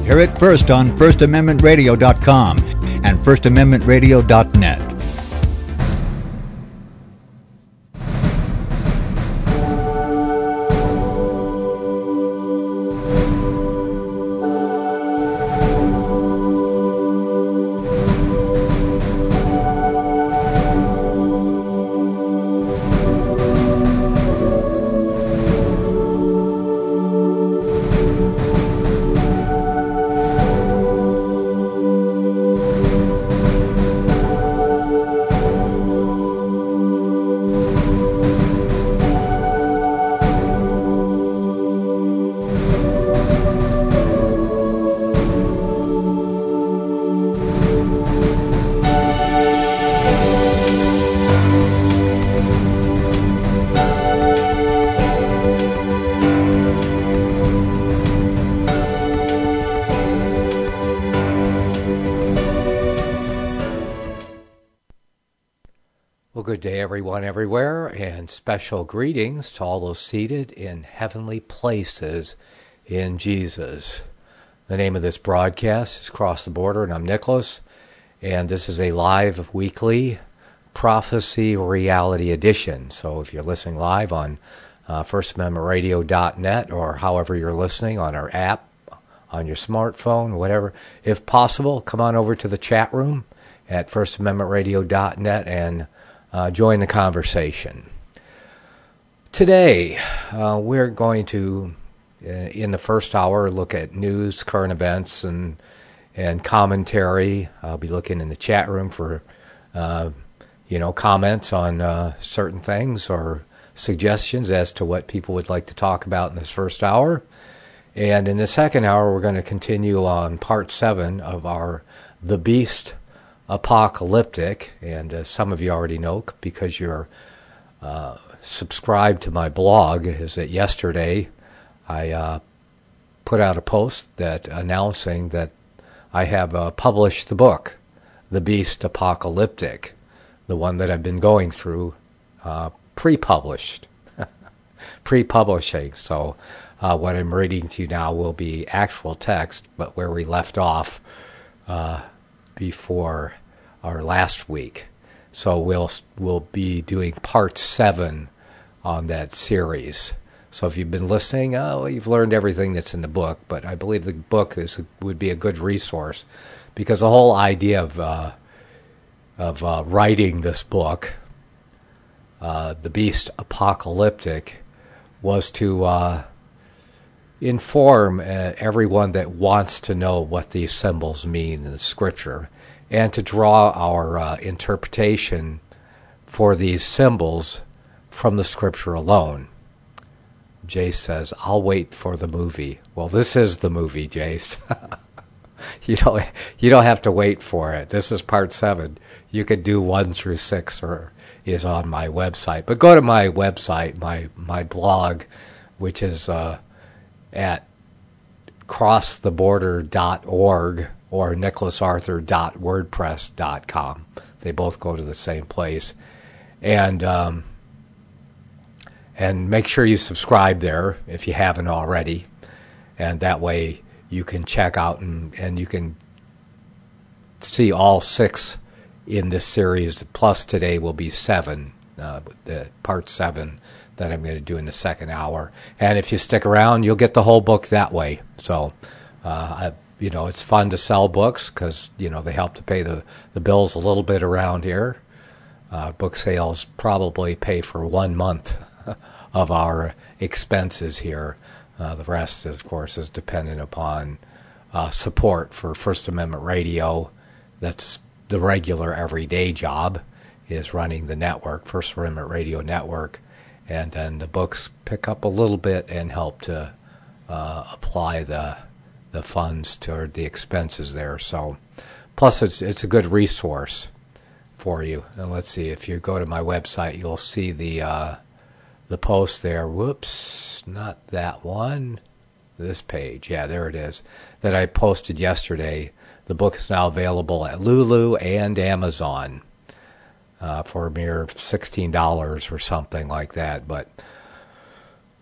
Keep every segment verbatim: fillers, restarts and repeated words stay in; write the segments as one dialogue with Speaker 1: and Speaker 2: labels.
Speaker 1: Hear it first on first amendment radio dot com and first amendment radio dot net.
Speaker 2: Good day, everyone, everywhere, and special greetings to all those seated in heavenly places in Jesus. The name of this broadcast is Cross the Border, and I'm Nicholas, and this is a live weekly prophecy reality edition. So if you're listening live on uh, first amendment radio dot net or however you're listening on our app, on your smartphone, whatever, if possible, come on over to the chat room at first amendment radio dot net and Uh, join the conversation. Today, uh, we're going to, uh, in the first hour, look at news, current events, and and commentary. I'll be looking in the chat room for, uh, you know, comments on uh, certain things or suggestions as to what people would like to talk about in this first hour. And in the second hour, we're going to continue on part seven of our The Beast Apocalyptic, and uh, some of you already know because you're uh, subscribed to my blog, is that yesterday I uh, put out a post that announcing that I have uh, published the book, The Beast Apocalyptic, the one that I've been going through, uh, pre-published, pre-publishing. So uh, what I'm reading to you now will be actual text, but where we left off uh, before our last week. So we'll we'll be doing part seven on that series. So if you've been listening, oh, you've learned everything that's in the book. But I believe the book is would be a good resource because the whole idea of uh, of uh, writing this book, uh, The Beast Apocalyptic, was to uh, inform uh, everyone that wants to know what these symbols mean in the Scripture, and to draw our uh, interpretation for these symbols from the Scripture alone. Jace says, I'll wait for the movie. Well, this is the movie, Jace. you don't you don't have to wait for it. This is part seven. You could do one through six, or is on my website. But go to my website, my my blog, which is uh, at cross the border dot org or nicholas arthur dot wordpress dot com. They both go to the same place. And um, and make sure you subscribe there if you haven't already. And that way you can check out and, and you can see all six in this series. Plus today will be seven, uh, the part seven that I'm going to do in the second hour. And if you stick around, you'll get the whole book that way. So, uh, I, you know, it's fun to sell books because, you know, they help to pay the, the bills a little bit around here. Uh, book sales probably pay for one month of our expenses here. Uh, the rest, of course, is dependent upon uh, support for First Amendment Radio. That's the regular everyday job, is running the network, First Amendment Radio Network. And then the books pick up a little bit and help to uh, apply the the funds toward the expenses there. So, plus it's it's a good resource for you. And let's see, if you go to my website, you'll see the uh, the post there. Whoops, not that one. This page, yeah, there it is, that I posted yesterday. The book is now available at Lulu and Amazon uh, for a mere sixteen dollars or something like that. But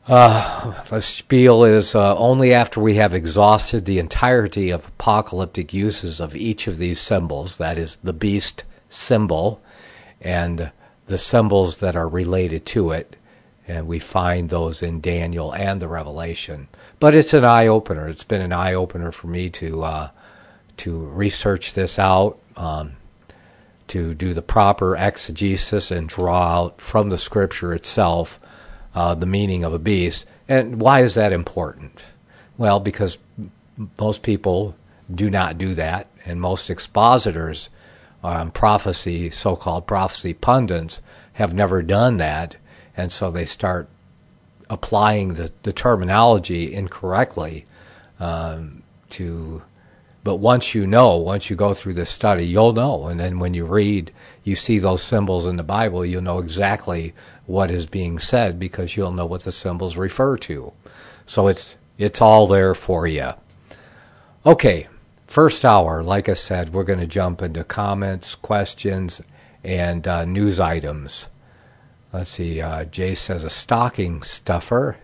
Speaker 2: Uh, the spiel is uh, only after we have exhausted the entirety of apocalyptic uses of each of these symbols, that is, the beast symbol and the symbols that are related to it, and we find those in Daniel and the Revelation. But it's an eye-opener. It's been an eye-opener for me to uh, to research this out, um, to do the proper exegesis and draw out from the Scripture itself Uh, the meaning of a beast. And why is that important? Well, because m- most people do not do that, and most expositors on prophecy, so-called prophecy pundits, have never done that, and so they start applying the, the terminology incorrectly um, to... But once you know, once you go through this study, you'll know. And then when you read, you see those symbols in the Bible, you'll know exactly what is being said because you'll know what the symbols refer to. So it's it's all there for you. Okay, first hour, like I said, we're going to jump into comments, questions, and uh, news items. Let's see, uh, Jay says a stocking stuffer.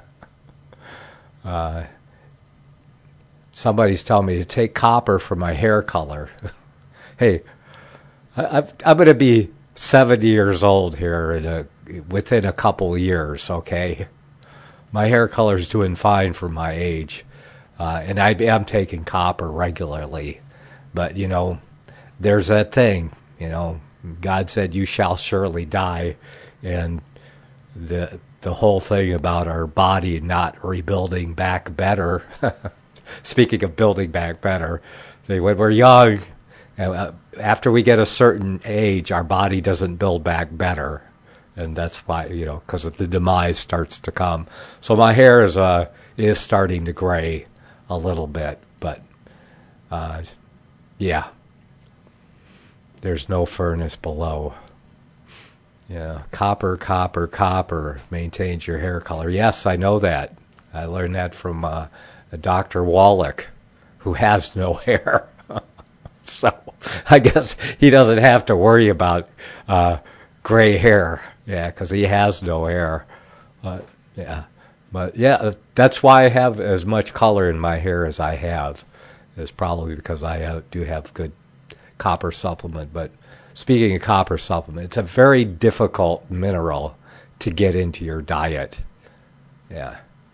Speaker 2: uh Somebody's telling me to take copper for my hair color. Hey, I, I'm going to be seventy years old here in a, within a couple of years, okay? My hair color is doing fine for my age, uh, and I am taking copper regularly. But, you know, there's that thing, you know, God said you shall surely die, and the the whole thing about our body not rebuilding back better... Speaking of building back better, when we're young, after we get a certain age, our body doesn't build back better. And that's why, you know, because the demise starts to come. So my hair is uh, is starting to gray a little bit. But, uh, yeah, there's no furnace below. Yeah, copper, copper, copper maintains your hair color. Yes, I know that. I learned that from... Uh, Doctor Wallach, who has no hair. So I guess he doesn't have to worry about uh, gray hair, yeah, because he has no hair. Uh, yeah, but yeah, that's why I have as much color in my hair as I have. Is probably because I uh, do have good copper supplement. But speaking of copper supplement, it's a very difficult mineral to get into your diet. Yeah.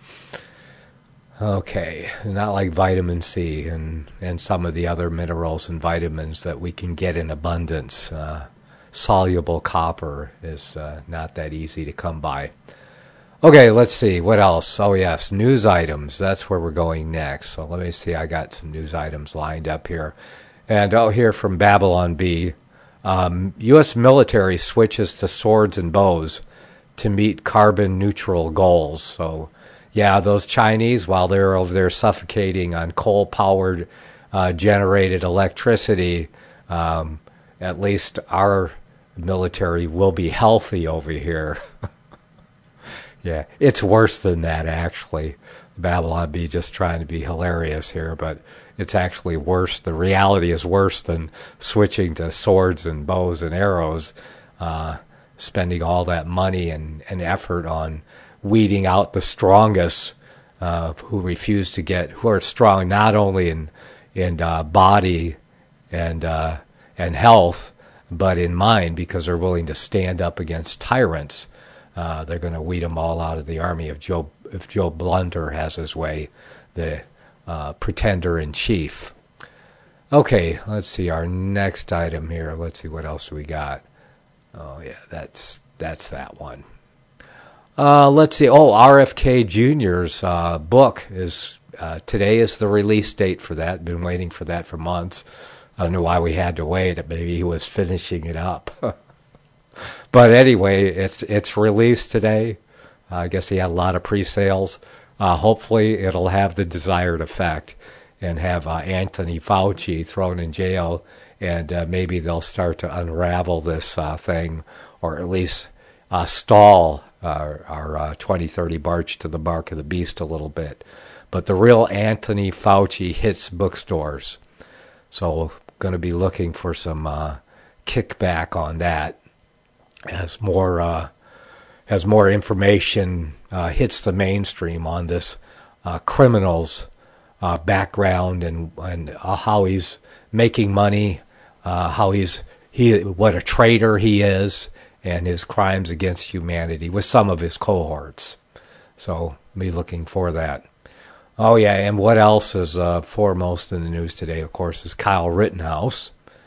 Speaker 2: Okay, not like vitamin C and, and some of the other minerals and vitamins that we can get in abundance. Uh, soluble copper is uh, not that easy to come by. Okay, let's see, what else? Oh yes, news items, that's where we're going next. So let me see, I got some news items lined up here. And oh, here from Babylon Bee, um, U S military switches to swords and bows to meet carbon neutral goals. So yeah, those Chinese, while they're over there suffocating on coal-powered uh, generated electricity, um, at least our military will be healthy over here. Yeah, it's worse than that, actually. Babylon Bee just trying to be hilarious here, but it's actually worse. The reality is worse than switching to swords and bows and arrows, uh, spending all that money and, and effort on weeding out the strongest, uh, who refuse to get, who are strong not only in in uh, body and uh, and health, but in mind, because they're willing to stand up against tyrants. Uh, they're going to weed them all out of the army if Joe if Joe Blunder has his way, the uh, pretender in chief. Okay, let's see our next item here. Let's see what else we got. Oh yeah, that's that's that one. Uh, let's see. Oh, R F K Junior's uh, book is uh, today is the release date for that. Been waiting for that for months. I don't know why we had to wait. Maybe he was finishing it up. But anyway, it's it's released today. Uh, I guess he had a lot of pre-sales. Uh, hopefully, it'll have the desired effect and have uh, Anthony Fauci thrown in jail, and uh, maybe they'll start to unravel this uh, thing, or at least uh, stall our, our uh, twenty thirty march to the mark of the beast a little bit. But the real Anthony Fauci hits bookstores. So going to be looking for some uh, kickback on that as more uh, as more information uh, hits the mainstream on this uh, criminal's uh, background and and uh, how he's making money, uh, how he's he what a traitor he is, and his crimes against humanity with some of his cohorts. So, be looking for that. Oh yeah, and what else is uh, foremost in the news today? Of course, is Kyle Rittenhouse.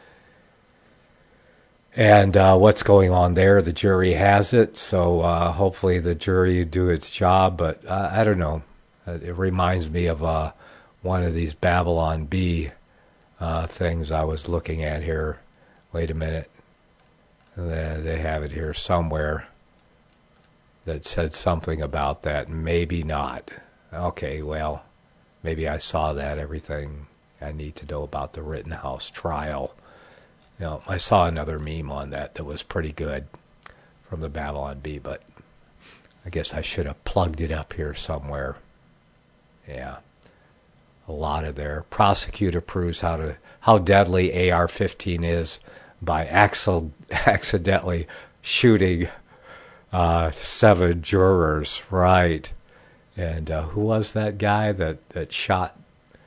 Speaker 2: And uh, what's going on there? The jury has it, so uh, hopefully the jury do its job. But uh, I don't know. It reminds me of uh, one of these Babylon Bee uh, things I was looking at here. Wait a minute. They, they have it here somewhere that said something about that. Maybe not. Okay, well, maybe I saw that. Everything I need to know about the Rittenhouse trial. You know, I saw another meme on that that was pretty good from the Babylon Bee, but I guess I should have plugged it up here somewhere. Yeah, a lot of there. Prosecutor proves how to how deadly A R fifteen is by axel, accidentally shooting uh, seven jurors. Right, and uh, who was that guy that that shot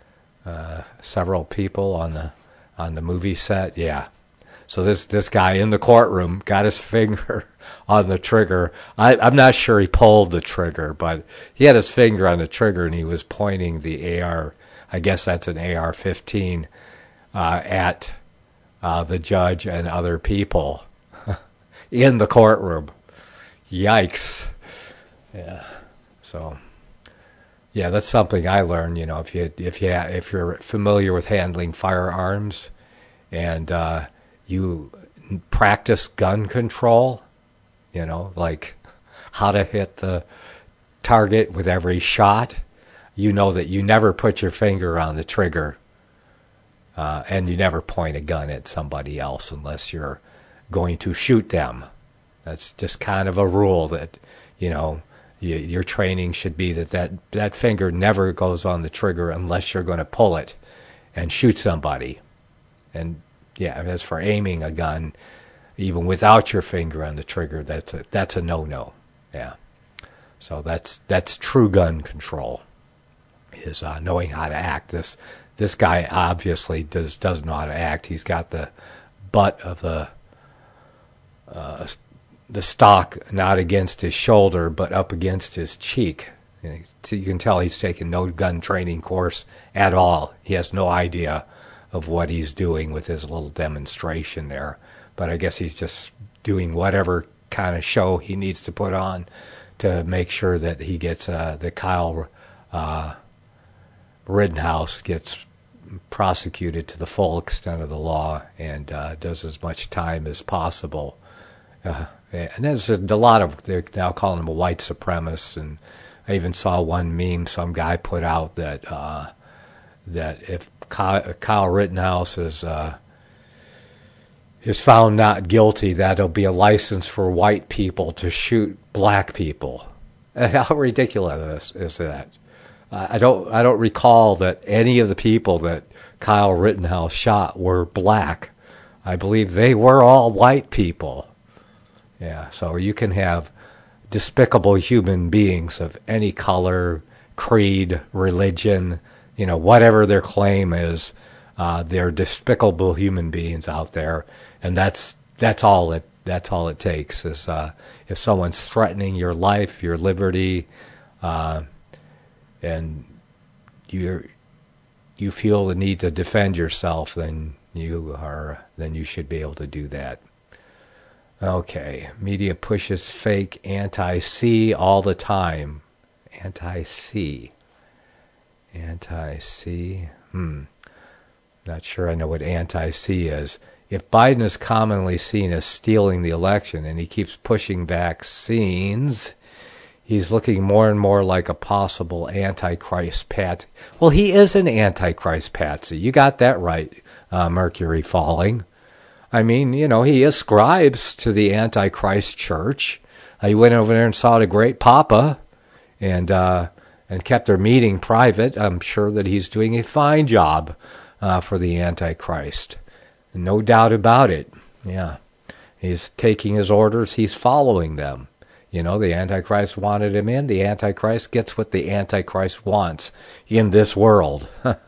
Speaker 2: uh, several people on the on the movie set? Yeah. So this this guy in the courtroom got his finger on the trigger. I, I'm not sure he pulled the trigger, but he had his finger on the trigger and he was pointing the A R, I guess that's an A R fifteen, uh, at uh, the judge and other people in the courtroom. Yikes. Yeah. So, yeah, that's something I learned. You know, if you if you if you're familiar with handling firearms, and uh, you practice gun control, you know, like how to hit the target with every shot, you know that you never put your finger on the trigger, uh, and you never point a gun at somebody else unless you're going to shoot them. That's just kind of a rule that, you know, you, your training should be that, that that finger never goes on the trigger unless you're going to pull it and shoot somebody. And yeah, as for aiming a gun, even without your finger on the trigger, that's a that's a no-no. Yeah, so that's that's true gun control, is uh, knowing how to act. This this guy obviously does does know how to act. He's got the butt of the uh, the stock not against his shoulder, but up against his cheek. So you can tell he's taken no gun training course at all. He has no idea of what he's doing with his little demonstration there. But I guess he's just doing whatever kind of show he needs to put on to make sure that he gets, uh, that Kyle uh, Rittenhouse gets prosecuted to the full extent of the law and uh, does as much time as possible. Uh, and there's a, a lot of, they're now calling him a white supremacist, and I even saw one meme some guy put out that uh, that if Kyle, Kyle Rittenhouse is uh, is found not guilty, that'll be a license for white people to shoot black people. How ridiculous is that? Uh, I don't I don't recall that any of the people that Kyle Rittenhouse shot were black. I believe they were all white people. Yeah, so you can have despicable human beings of any color, creed, religion, you know, whatever their claim is, uh, they're despicable human beings out there, and that's that's all it that's all it takes. Is uh, if someone's threatening your life, your liberty, uh, and you you feel the need to defend yourself, then you are then you should be able to do that. Okay, media pushes fake anti-C all the time. Anti-C. Anti-C. Hmm. Not sure I know what anti-C is. If Biden is commonly seen as stealing the election and he keeps pushing vaccines, he's looking more and more like a possible Antichrist patsy. Well, he is an Antichrist patsy. You got that right, uh, Mercury falling. I mean, you know, he ascribes to the Antichrist church. Uh, he went over there and saw the great Papa and uh, and kept their meeting private. I'm sure that he's doing a fine job uh, for the Antichrist. No doubt about it. Yeah. He's taking his orders. He's following them. You know, the Antichrist wanted him in. The Antichrist gets what the Antichrist wants in this world,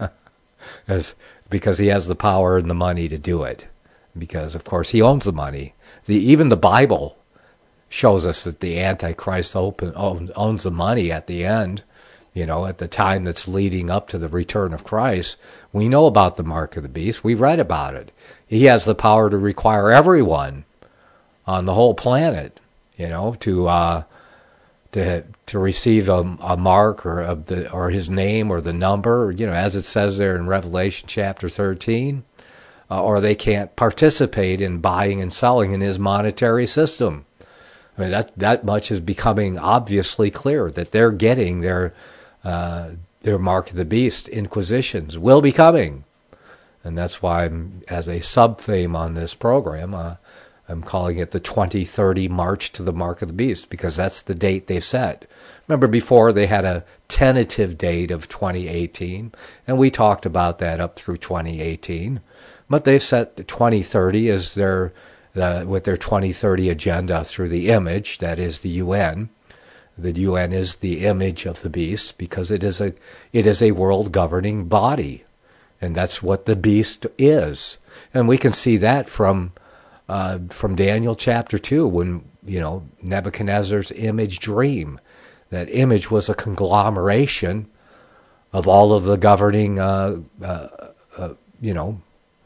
Speaker 2: as because he has the power and the money to do it. Because, of course, he owns the money. The, even the Bible shows us that the Antichrist open, owns the money at the end, you know, at the time that's leading up to the return of Christ. We know about the mark of the beast. We read about it. He has the power to require everyone on the whole planet, you know, to uh, to to receive a, a mark or of the or his name or the number, you know, as it says there in Revelation chapter thirteen, uh, or they can't participate in buying and selling in his monetary system. I mean, that that much is becoming obviously clear that they're getting their uh, their mark of the beast. Inquisitions will be coming, and that's why I'm, as a sub-theme on this program, uh, I'm calling it the twenty thirty March to the Mark of the Beast, because that's the date they set. Remember, before they had a tentative date of twenty eighteen, and we talked about that up through twenty eighteen, but they've set twenty thirty as their uh, with their twenty thirty agenda through the image, that is the U N. The U N is the image of the beast because it is a it is a world governing body, and that's what the beast is. And we can see that from uh, from Daniel chapter two, when, you know, Nebuchadnezzar's image dream. That image was a conglomeration of all of the governing, uh, uh, uh, you know,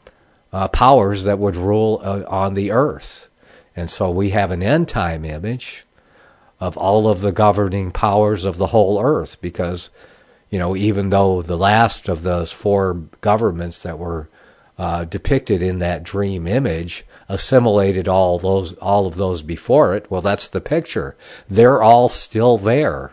Speaker 2: uh, powers that would rule uh, on the earth. And so we have an end time image of all of the governing powers of the whole earth, because, you know, even though the last of those four governments that were uh, depicted in that dream image assimilated all those, all of those before it, well, that's the picture. They're all still there,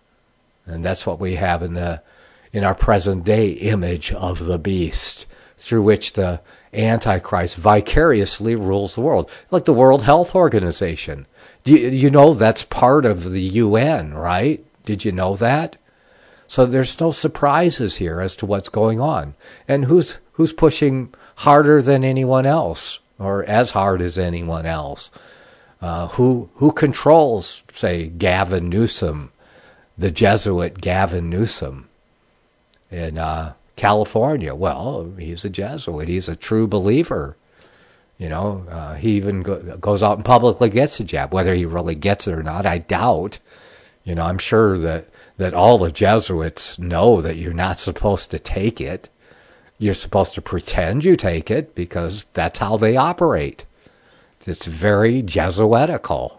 Speaker 2: and that's what we have in the in our present day image of the beast, through which the Antichrist vicariously rules the world, like the World Health Organization. You, you know that's part of the U N, right? Did you know that? So there's no surprises here as to what's going on. And who's who's pushing harder than anyone else, or as hard as anyone else? Uh, who who controls, say, Gavin Newsom, the Jesuit Gavin Newsom in uh, California? Well, he's a Jesuit. He's a true believer. You know, uh, he even go, goes out and publicly gets a jab. Whether he really gets it or not, I doubt. You know, I'm sure that, that all the Jesuits know that you're not supposed to take it. You're supposed to pretend you take it, because that's how they operate. It's very Jesuitical.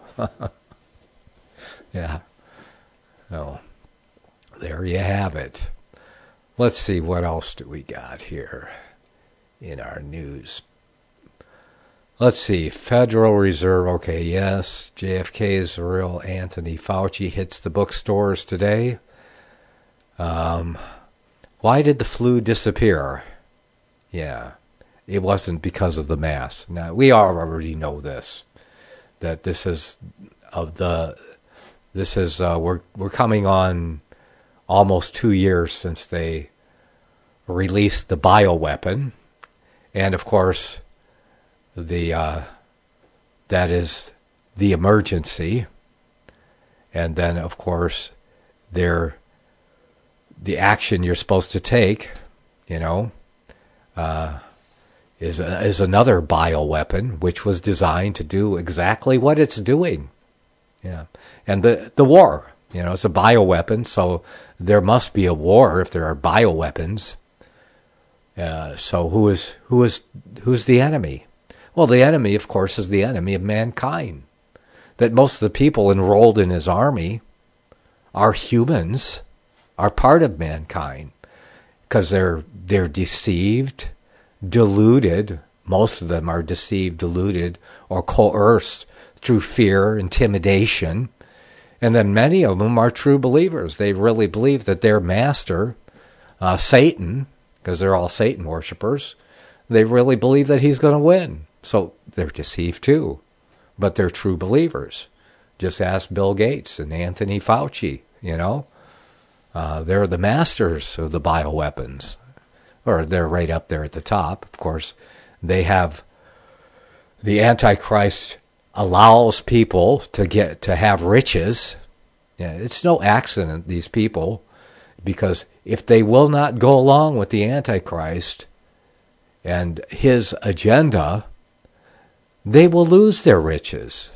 Speaker 2: Yeah. So, there you have it. Let's see, what else do we got here in our news? Let's see, Federal Reserve, okay, yes, J F K's real Anthony Fauci hits the bookstores today. Um, why did the flu disappear? Yeah, it wasn't because of the mask. Now, we already know this, that this is of the, this is, uh, we're, we're coming on almost two years since they released the bioweapon, and of course, the uh, that is the emergency, and then of course there the action you're supposed to take, you know, uh, is a, is another bioweapon which was designed to do exactly what it's doing. Yeah, and the the war, you know, it's a bioweapon, so there must be a war if there are bioweapons. Uh, so who is who is who's the enemy? Well, the enemy, of course, is the enemy of mankind. That most of the people enrolled in his army are humans, are part of mankind, because they're they're deceived, deluded. Most of them are deceived, deluded, or coerced through fear, intimidation. And then many of them are true believers. They really believe that their master, uh, Satan, because they're all Satan worshipers, they really believe that he's going to win. So they're deceived too, but they're true believers. Just ask Bill Gates and Anthony Fauci, you know. Uh, they're the masters of the bioweapons, or they're right up there at the top. Of course, they have the Antichrist allows people to get to have riches. Yeah, it's no accident, these people, because if they will not go along with the Antichrist and his agenda, they will lose their riches.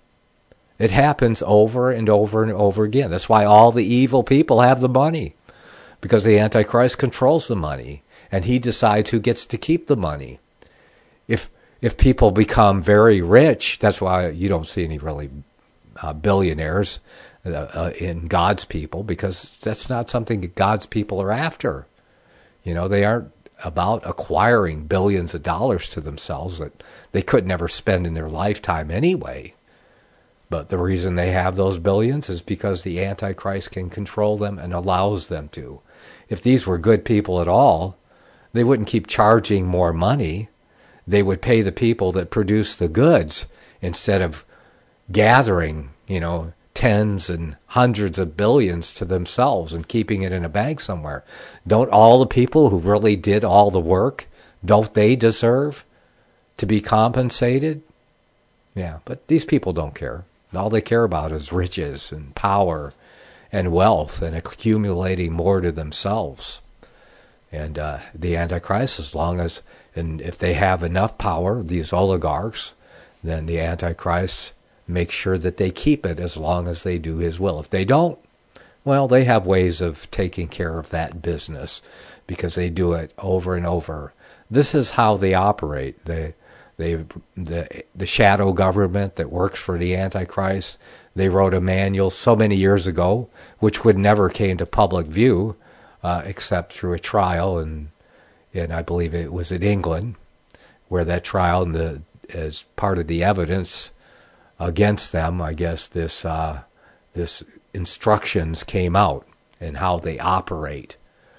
Speaker 2: It happens over and over and over again. That's why all the evil people have the money, because the Antichrist controls the money, and he decides who gets to keep the money. If if people become very rich, that's why you don't see any really uh, billionaires uh, uh, in God's people, because that's not something that God's people are after. You know, they aren't about acquiring billions of dollars to themselves that they could never spend in their lifetime anyway. But the reason they have those billions is because the Antichrist can control them and allows them to. If these were good people at all, they wouldn't keep charging more money. They would pay the people that produce the goods instead of gathering, you know, tens and hundreds of billions to themselves and keeping it in a bank somewhere. Don't all the people who really did all the work, don't they deserve to be compensated? Yeah, but these people don't care. All they care about is riches and power and wealth and accumulating more to themselves. And uh, the Antichrist, as long as, and if they have enough power, these oligarchs, then the Antichrist makes sure that they keep it as long as they do his will. If they don't, well, they have ways of taking care of that business because they do it over and over. This is how they operate. They They, the the shadow government that works for the Antichrist, they wrote a manual so many years ago, which would never came to public view, uh, except through a trial, and and I believe it was in England, where that trial, and the as part of the evidence against them, I guess this uh, this instructions came out and how they operate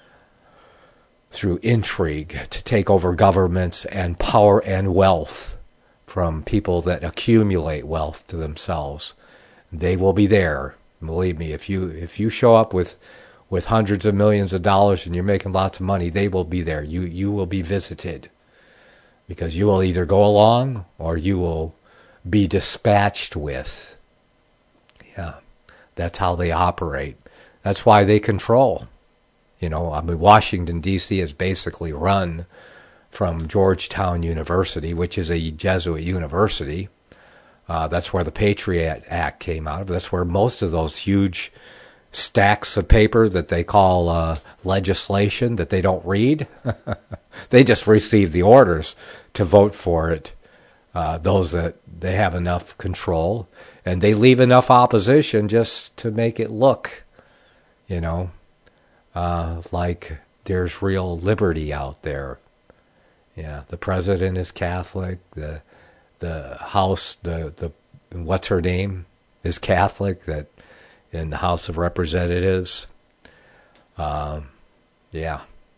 Speaker 2: through intrigue to take over governments and power and wealth from people that accumulate wealth to themselves. They will be there. Believe me, if you if you show up with with hundreds of millions of dollars and you're making lots of money, they will be there. You you will be visited, because you will either go along or you will be dispatched with. Yeah, that's how they operate. That's why they control. You know, I mean, Washington, D C is basically run from Georgetown University, which is a Jesuit university. Uh, that's where the Patriot Act came out of. That's where most of those huge stacks of paper that they call uh, legislation that they don't read, they just receive the orders to vote for it. Uh, those that they have enough control, and they leave enough opposition just to make it look, you know, Uh, like there's real liberty out there. Yeah, the president is Catholic. The the House, the the what's her name, is Catholic. That in the House of Representatives. Um, yeah.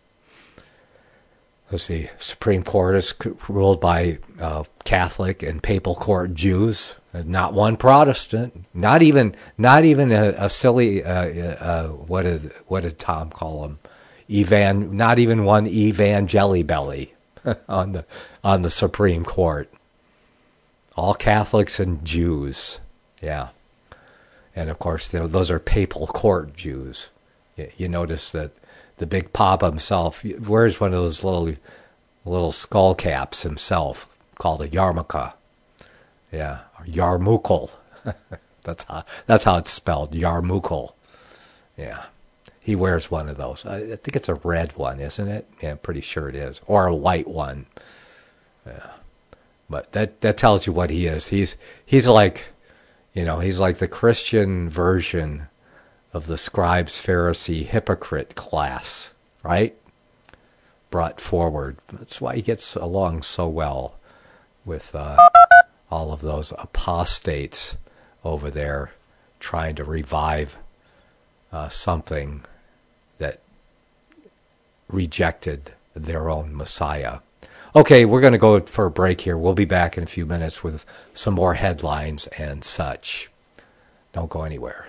Speaker 2: Let's see. Supreme Court is ruled by uh, Catholic and Papal Court Jews. Not one Protestant. Not even not even a, a silly. Uh, uh, what did what did Tom call them? Evan. Not even one evangelibelly on the on the Supreme Court. All Catholics and Jews. Yeah, and of course those are Papal Court Jews. You, you notice that the big Papa himself wears one of those little little skull caps himself, called a yarmulke. Yeah, or yarmulke. that's how that's how it's spelled, yarmulke. Yeah, he wears one of those. I, I think it's a red one, isn't it? Yeah, I'm pretty sure it is, or a white one. Yeah, but that that tells you what he is. He's he's like, you know, he's like the Christian version of the scribes, Pharisee, hypocrite class, right? Brought forward. That's why he gets along so well with uh, all of those apostates over there trying to revive uh, something that rejected their own Messiah. Okay, we're going to go for a break here. We'll be back in a few minutes with some more headlines and such. Don't go anywhere.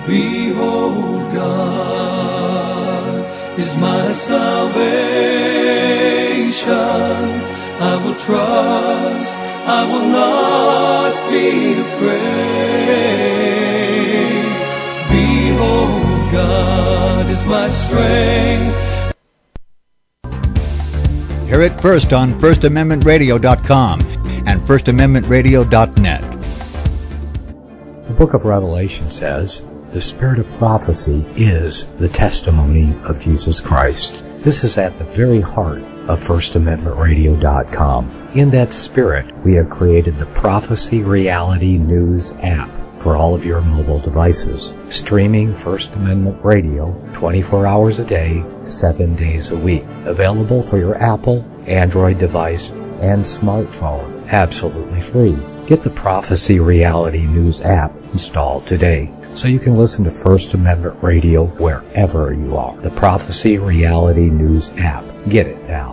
Speaker 3: Behold, God is my salvation. I will trust, I will not be afraid. Behold, God is my strength.
Speaker 1: Hear it first on first amendment radio dot com and first amendment radio dot net.
Speaker 4: The book of Revelation says, the spirit of prophecy is the testimony of Jesus Christ. This is at the very heart of first amendment radio dot com. In that spirit, we have created the Prophecy Reality News app for all of your mobile devices, streaming First Amendment Radio twenty-four hours a day, seven days a week. Available for your Apple, Android device, and smartphone, absolutely free. Get the Prophecy Reality News app installed today, so you can listen to First Amendment Radio wherever you are. The Prophecy Reality News app. Get it now.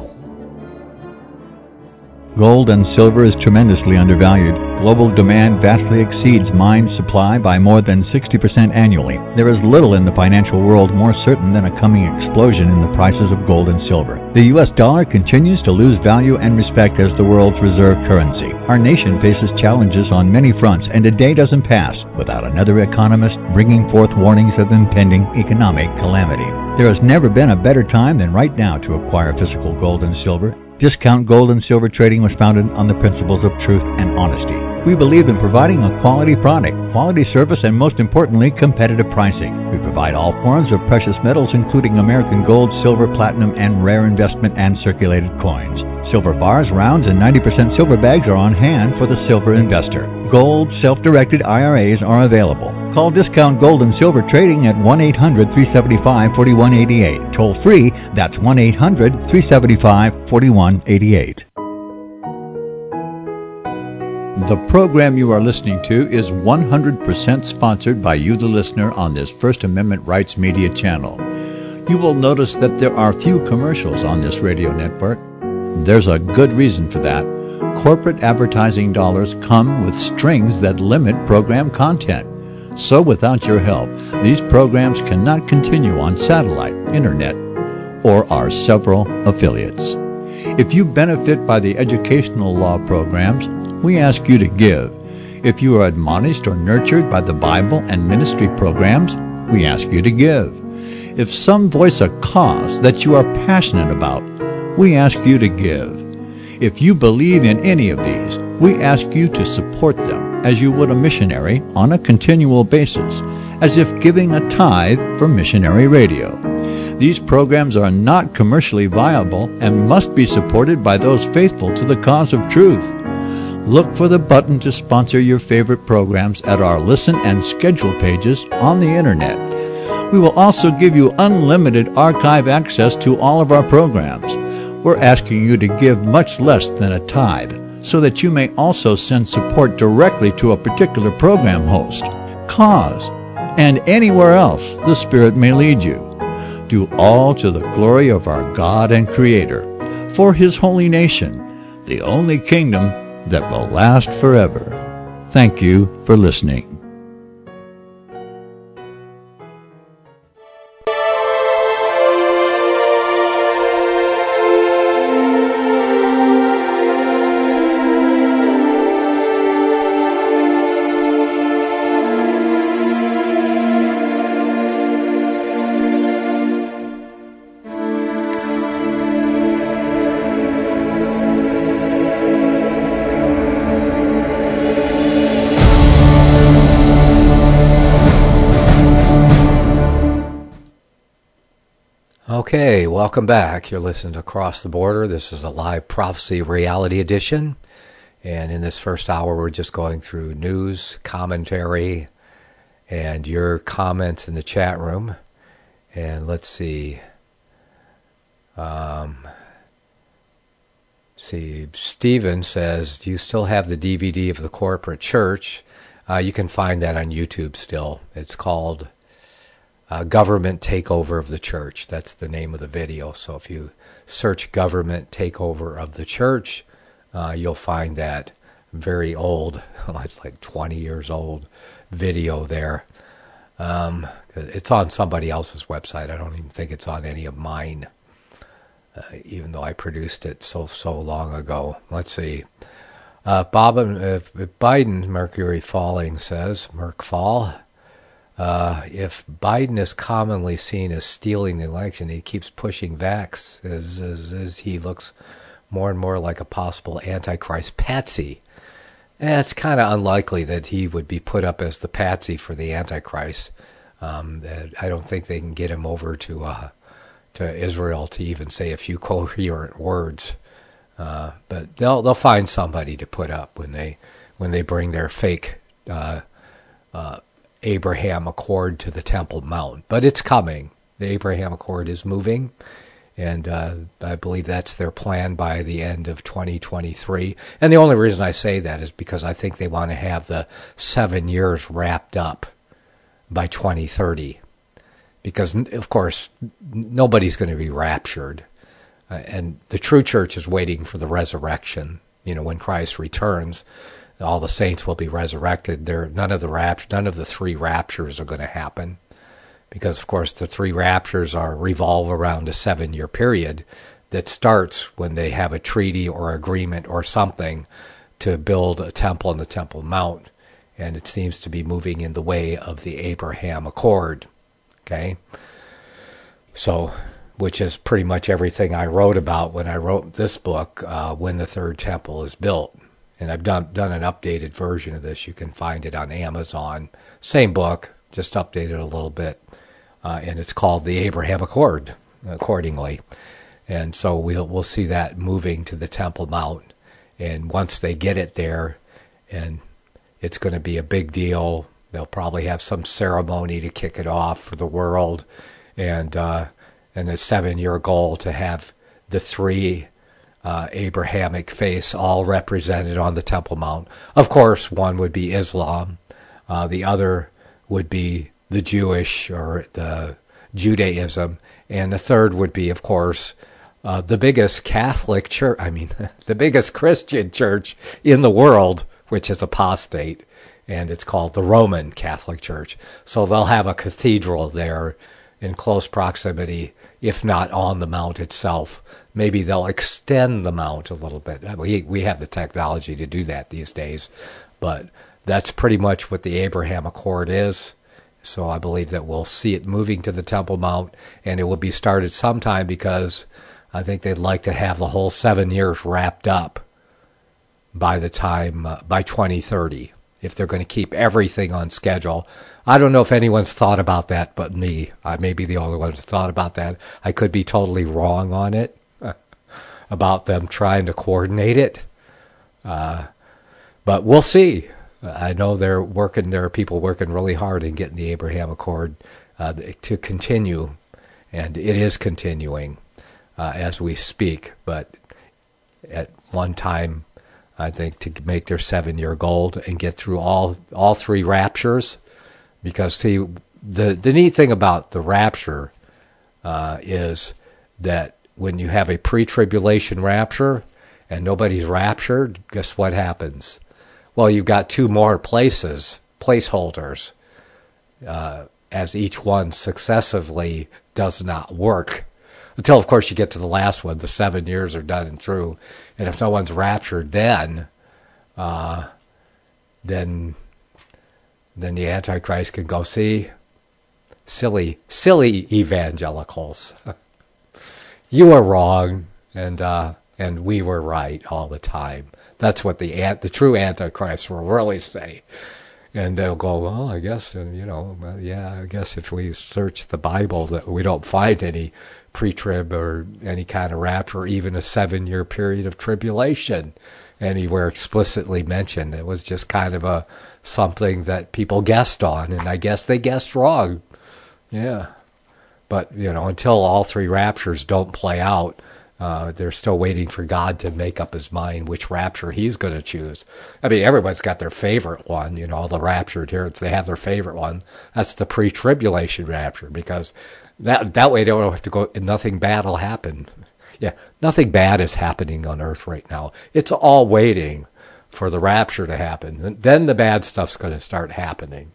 Speaker 1: Gold and silver is tremendously undervalued. Global demand vastly exceeds mine supply by more than sixty percent annually. There is little in the financial world more certain than a coming explosion in the prices of gold and silver. The U S dollar continues to lose value and respect as the world's reserve currency. Our nation faces challenges on many fronts, and a day doesn't pass without another economist bringing forth warnings of impending economic calamity. There has never been a better time than right now to acquire physical gold and silver. Discount Gold and Silver Trading was founded on the principles of truth and honesty. We believe in providing a quality product, quality service, and most importantly, competitive pricing. We provide all forms of precious metals, including American gold, silver, platinum, and rare investment and circulated coins. Silver bars, rounds, and ninety percent silver bags are on hand for the silver investor. Gold, self-directed I R As are available. Call Discount Gold and Silver Trading at one eight hundred, three seven five, four one eight eight. Toll free, that's one eight hundred, three seven five, four one eight eight. The program you are listening to is one hundred percent sponsored by you, the listener, on this First Amendment Rights Media channel. You will notice that there are few commercials on this radio network. There's a good reason for that. Corporate advertising dollars come with strings that limit program content. So without your help, these programs cannot continue on satellite, internet, or our several affiliates. If you benefit by the educational law programs, we ask you to give. If you are admonished or nurtured by the Bible and ministry programs, we ask you to give. If some voice a cause that you are passionate about, we ask you to give. If you believe in any of these, we ask you to support them as you would a missionary on a continual basis, as if giving a tithe for missionary radio. These programs are not commercially viable and must be supported by those faithful to the cause of truth. Look for the button to sponsor your favorite programs at our listen and schedule pages on the internet. We will also give you unlimited archive access to all of our programs. We're asking you to give much less than a tithe, so that you may also send support directly to a particular program host, cause, and anywhere else the Spirit may lead you. Do all to the glory of our God and Creator, for His holy nation, the only kingdom that will last forever. Thank you for listening.
Speaker 2: Okay, welcome back. You're listening to Across the Border. This is a live Prophecy Reality Edition. And in this first hour, we're just going through news, commentary, and your comments in the chat room. And let's see. Um, see, Stephen says, do you still have the D V D of the corporate church? Uh, you can find that on YouTube still. It's called Uh, Government Takeover of the Church. That's the name of the video. So if you search Government Takeover of the Church, uh, you'll find that very old, it's like twenty years old video there. Um, it's on somebody else's website. I don't even think it's on any of mine, uh, even though I produced it so, so long ago. Let's see. Uh, Bob, uh, Biden, Mercury falling, says, Merc fall. Uh, if Biden is commonly seen as stealing the election, he keeps pushing vax as, as, as he looks more and more like a possible Antichrist patsy. Eh, it's kind of unlikely that he would be put up as the patsy for the Antichrist. Um, that I don't think they can get him over to uh, to Israel to even say a few coherent words. Uh, but they'll they'll find somebody to put up when they when they bring their fake uh, uh, Abraham Accord to the Temple Mount. But it's coming. The Abraham Accord is moving. And uh, I believe that's their plan by the end of twenty twenty-three. And the only reason I say that is because I think they want to have the seven years wrapped up by twenty thirty. Because, of course, nobody's going to be raptured. Uh, and the true church is waiting for the resurrection. You know, when Christ returns, all the saints will be resurrected. There, none of the rapt- none of the three raptures are going to happen. Because, of course, the three raptures are revolve around a seven-year period that starts when they have a treaty or agreement or something to build a temple on the Temple Mount. And it seems to be moving in the way of the Abraham Accord. Okay? So, which is pretty much everything I wrote about when I wrote this book, uh, When the Third Temple is Built. And I've done, done an updated version of this. You can find it on Amazon. Same book, just updated a little bit. Uh, and it's called the Abraham Accord, accordingly. And so we'll we'll see that moving to the Temple Mount. And once they get it there, and it's going to be a big deal, they'll probably have some ceremony to kick it off for the world, and uh, and a seven-year goal to have the three uh, Abrahamic faiths all represented on the Temple Mount. Of course, one would be Islam, uh, the other would be the Jewish or the Judaism, and the third would be, of course, uh, the biggest Catholic church, I mean, the biggest Christian church in the world, which is apostate, and it's called the Roman Catholic Church. So they'll have a cathedral there in close proximity, if not on the mount itself. Maybe they'll extend the mount a little bit. We, we have the technology to do that these days, but that's pretty much what the Abraham Accord is. So I believe that we'll see it moving to the Temple Mount, and it will be started sometime because I think they'd like to have the whole seven years wrapped up by the time, uh, by twenty thirty, if they're going to keep everything on schedule. I don't know if anyone's thought about that but me. I may be the only one who's thought about that. I could be totally wrong on it, about them trying to coordinate it. Uh, but we'll see. I know they're working, there are people working really hard in getting the Abraham Accord uh, to continue, and it is continuing uh, as we speak. But at one time, I think, to make their seven-year goal and get through all all three raptures, because, see, the, the neat thing about the rapture uh, is that when you have a pre-tribulation rapture and nobody's raptured, guess what happens? Well, you've got two more places, placeholders, uh, as each one successively does not work. Until, of course, you get to the last one. The seven years are done and through. And if no one's raptured then, uh, then then the Antichrist can go, see, silly, silly evangelicals. You were wrong, and uh, and we were right all the time. That's what the the true Antichrist will really say. And they'll go, well, I guess, and you know, well, yeah, I guess if we search the Bible, that we don't find any pre-trib or any kind of rapture, or even a seven-year period of tribulation anywhere explicitly mentioned. It was just kind of a something that people guessed on, and I guess they guessed wrong. Yeah. But, you know, until all three raptures don't play out, Uh, they're still waiting for God to make up his mind which rapture he's going to choose. I mean, everybody's got their favorite one, you know, all the raptured here, they have their favorite one. That's the pre-tribulation rapture, because that that way they don't have to go, and nothing bad will happen. Yeah, nothing bad is happening on earth right now. It's all waiting for the rapture to happen. And then the bad stuff's going to start happening.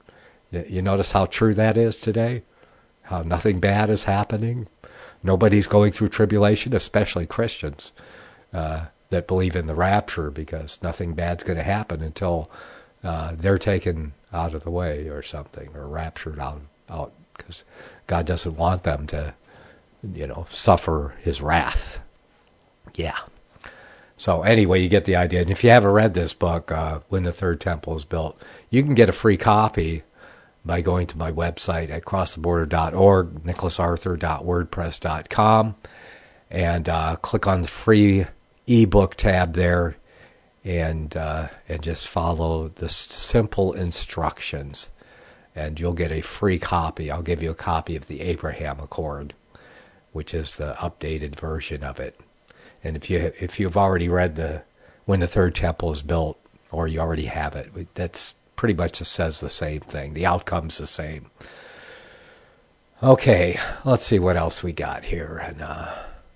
Speaker 2: You notice how true that is today? How nothing bad is happening? Nobody's going through tribulation, especially Christians uh, that believe in the rapture, because nothing bad's going to happen until uh, they're taken out of the way or something, or raptured out, out, because God doesn't want them to, you know, suffer his wrath. Yeah. So anyway, you get the idea. And if you haven't read this book, uh, When the Third Temple is Built, you can get a free copy by going to my website at cross the border dot org, nicholas arthur dot wordpress dot com, and uh, click on the free ebook tab there, and uh, and just follow the simple instructions, and you'll get a free copy. I'll give you a copy of the Abraham Accord, which is the updated version of it. And if you if you've already read the When the Third Temple is Built, or you already have it, that's pretty much just says the same thing. The outcome's the same. Okay, let's see what else we got here in, uh,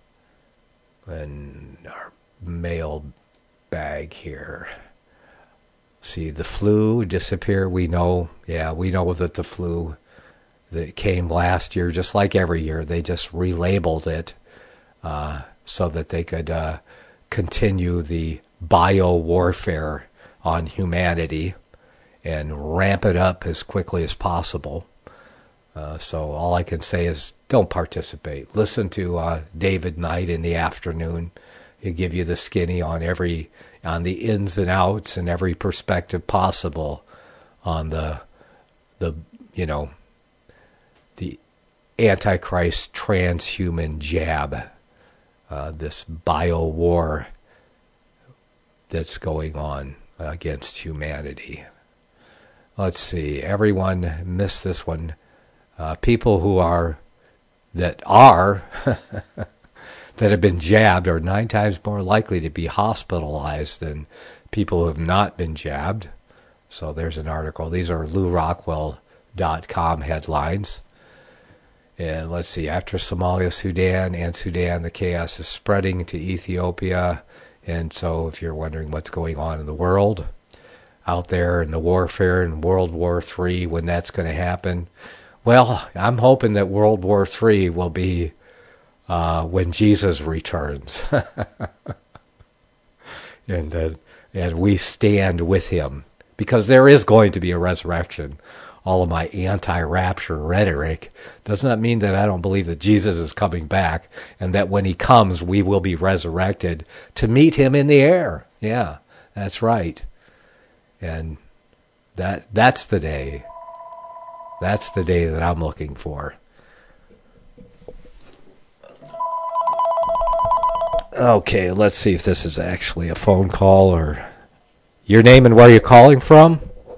Speaker 2: in our mail bag here. See, the flu disappear. We know, yeah, we know that the flu that came last year, just like every year, they just relabeled it uh, so that they could uh, continue the bio-warfare on humanity and ramp it up as quickly as possible. Uh, so all I can say is don't participate. Listen to uh, David Knight in the afternoon. He'll give you the skinny on every, on the ins and outs and every perspective possible on the, the you know, the Antichrist transhuman jab, uh, this bio war that's going on against humanity. Let's see, everyone missed this one. Uh, people who are, that are, that have been jabbed are nine times more likely to be hospitalized than people who have not been jabbed. So there's an article. These are lou rockwell dot com headlines. And let's see, after Somalia, Sudan, and Sudan, the chaos is spreading to Ethiopia. And so if you're wondering what's going on in the world, out there in the warfare in World War Three, when that's going to happen. Well, I'm hoping that World War Three will be uh, when Jesus returns, and that and we stand with him, because there is going to be a resurrection. All of my anti-rapture rhetoric does not mean that I don't believe that Jesus is coming back, and that when he comes, we will be resurrected to meet him in the air. Yeah, that's right. And that that's the day. That's the day that I'm looking for. Okay, let's see if this is actually a phone call, or your name and where you're calling from.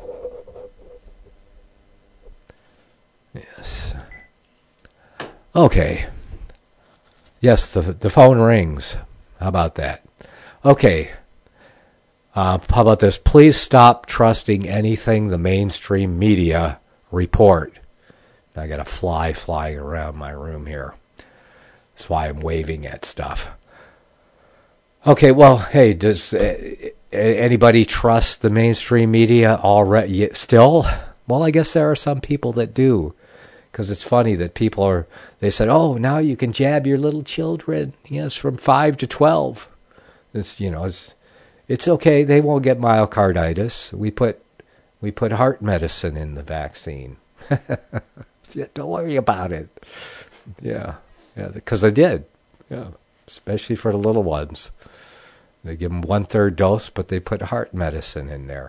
Speaker 2: Yes. Okay. Yes, the the phone rings. How about that? Okay. Uh, how about this? Please stop trusting anything the mainstream media report. I got a fly flying around my room here. That's why I'm waving at stuff. Okay, well, hey, does uh, anybody trust the mainstream media already still? Well, I guess there are some people that do. Because it's funny that people are, they said, oh, now you can jab your little children, yes, from five to twelve. It's, you know, it's, It's okay. They won't get myocarditis. We put we put heart medicine in the vaccine. Don't worry about it. Yeah, yeah, because they did. Yeah, especially for the little ones. They give them one third dose, but they put heart medicine in there.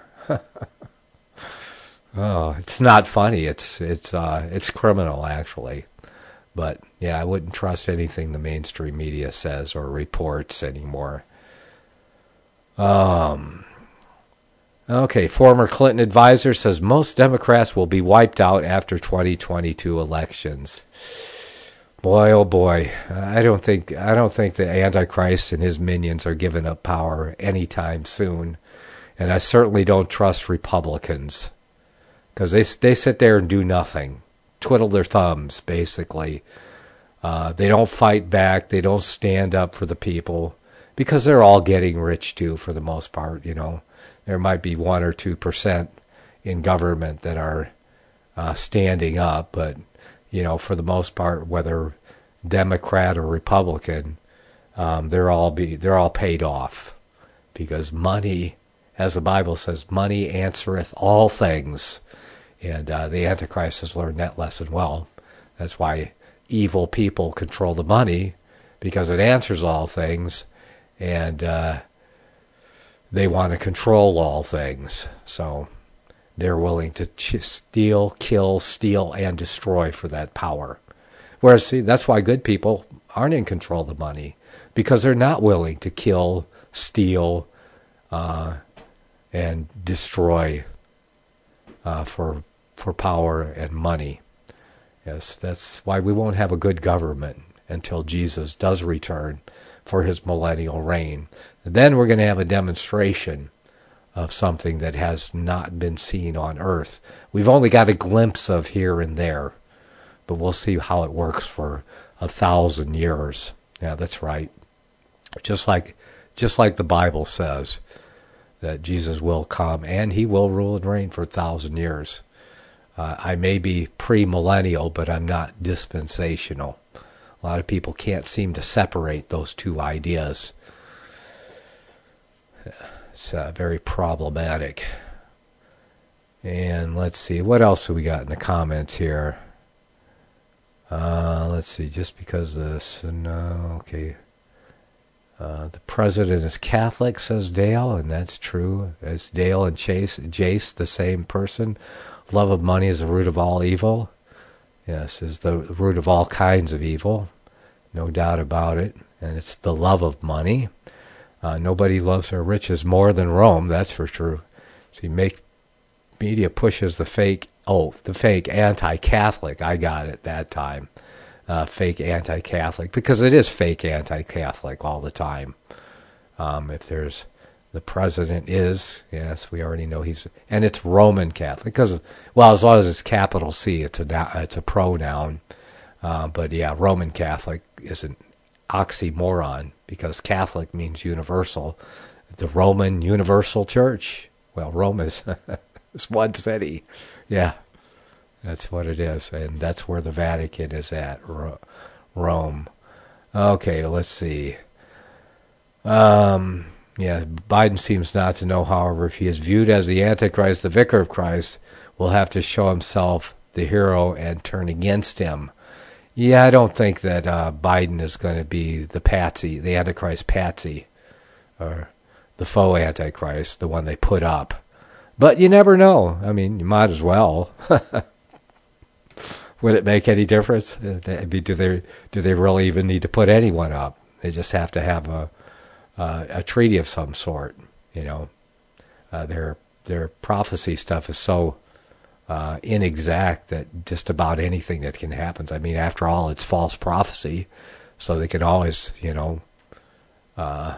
Speaker 2: Oh, it's not funny. It's it's uh it's criminal actually. But yeah, I wouldn't trust anything the mainstream media says or reports anymore. Um, okay, former Clinton advisor says most Democrats will be wiped out after twenty twenty-two elections. Boy, oh boy, I don't think I don't think the Antichrist and his minions are giving up power anytime soon, and I certainly don't trust Republicans, because they they sit there and do nothing, twiddle their thumbs basically. Uh, they don't fight back. They don't stand up for the people. Because they're all getting rich too, for the most part. You know, there might be one or two percent in government that are uh, standing up, but, you know, for the most part, whether Democrat or Republican, um, they're all be they're all paid off, because money, as the Bible says, money answereth all things, and uh, the Antichrist has learned that lesson well. That's why evil people control the money, because it answers all things, and uh, they want to control all things. So they're willing to ch- steal, kill, steal, and destroy for that power. Whereas, see, that's why good people aren't in control of the money, because they're not willing to kill, steal, uh, and destroy uh, for for power and money. Yes, that's why we won't have a good government until Jesus does return for his millennial reign. And then we're going to have a demonstration of something that has not been seen on earth. We've only got a glimpse of here and there, but we'll see how it works for a thousand years. Yeah, that's right. Just like, just like the Bible says, that Jesus will come and he will rule and reign for a thousand years. Uh, I may be pre-millennial, but I'm not dispensational. A lot of people can't seem to separate those two ideas. It's uh, very problematic. And let's see, what else have we got in the comments here? Uh, let's see, just because this, no, okay. Uh, the president is Catholic, says Dale, and that's true. Is Dale and Chase, Jace the same person? Love of money is the root of all evil. Yes, is the root of all kinds of evil. No doubt about it. And it's the love of money. Uh, nobody loves their riches more than Rome, that's for true. See, make media pushes the fake, oh, the fake anti-Catholic. I got it that time. Uh, fake anti-Catholic, because it is fake anti-Catholic all the time. Um, if there's, the president is, yes, we already know he's, and it's Roman Catholic, because, well, as long as it's capital C, it's a, it's a pronoun. Uh, but yeah, Roman Catholic is an oxymoron, because Catholic means universal. The Roman Universal Church, well, Rome is, is one city. Yeah. That's what it is, and that's where the Vatican is at, Rome. Okay, let's see. Um, yeah, Biden seems not to know, however, if he is viewed as the Antichrist, the vicar of Christ will have to show himself the hero and turn against him. Yeah, I don't think that uh, Biden is going to be the patsy, the Antichrist patsy, or the faux Antichrist, the one they put up. But you never know. I mean, you might as well. Would it make any difference? Do they do they really even need to put anyone up? They just have to have a uh, a treaty of some sort. You know, uh, their their prophecy stuff is so uh, inexact that just about anything that can happen. I mean, after all, it's false prophecy, so they can always, you know, uh,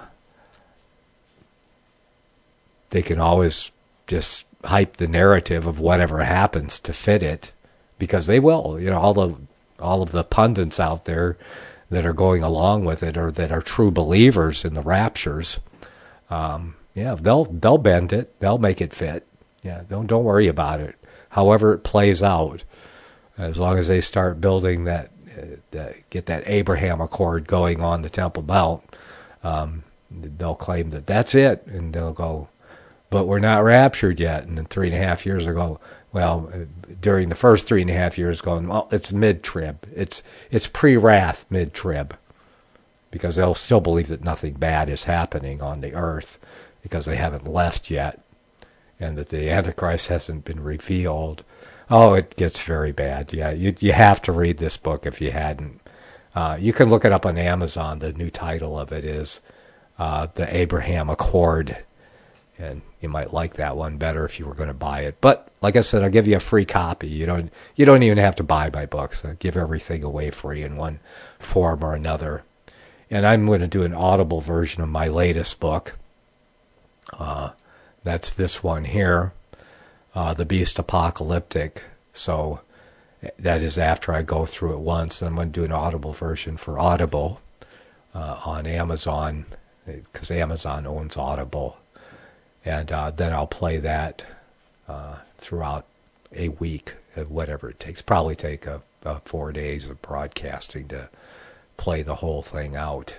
Speaker 2: they can always just hype the narrative of whatever happens to fit it. Because they will, you know, all the all of the pundits out there that are going along with it, or that are true believers in the raptures, um, yeah, they'll they'll bend it, they'll make it fit. Yeah, don't don't worry about it. However it plays out, as long as they start building that, uh, that get that Abraham Accord going on the Temple Mount, um, they'll claim that that's it, and they'll go, but we're not raptured yet. And then three and a half years ago. Well, during the first three and a half years going, well, it's mid-trib. It's it's pre-wrath mid-trib. Because they'll still believe that nothing bad is happening on the earth, because they haven't left yet, and that the Antichrist hasn't been revealed. Oh, it gets very bad. Yeah, you you have to read this book if you hadn't. Uh, you can look it up on Amazon. The new title of it is uh, The Abraham Accord. And you might like that one better if you were going to buy it. But like I said, I'll give you a free copy. You don't you don't even have to buy my books. I give everything away free in one form or another. And I'm going to do an Audible version of my latest book. Uh, that's this one here, uh, The Beast Apocalyptic. So that is after I go through it once. I'm going to do an Audible version for Audible uh, on Amazon, because Amazon owns Audible. And uh, then I'll play that uh, throughout a week whatever it takes. Probably take a, a four days of broadcasting to play the whole thing out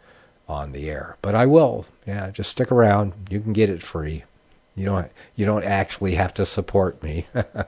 Speaker 2: on the air. But I will. Yeah, just stick around. You can get it free. You don't you don't actually have to support me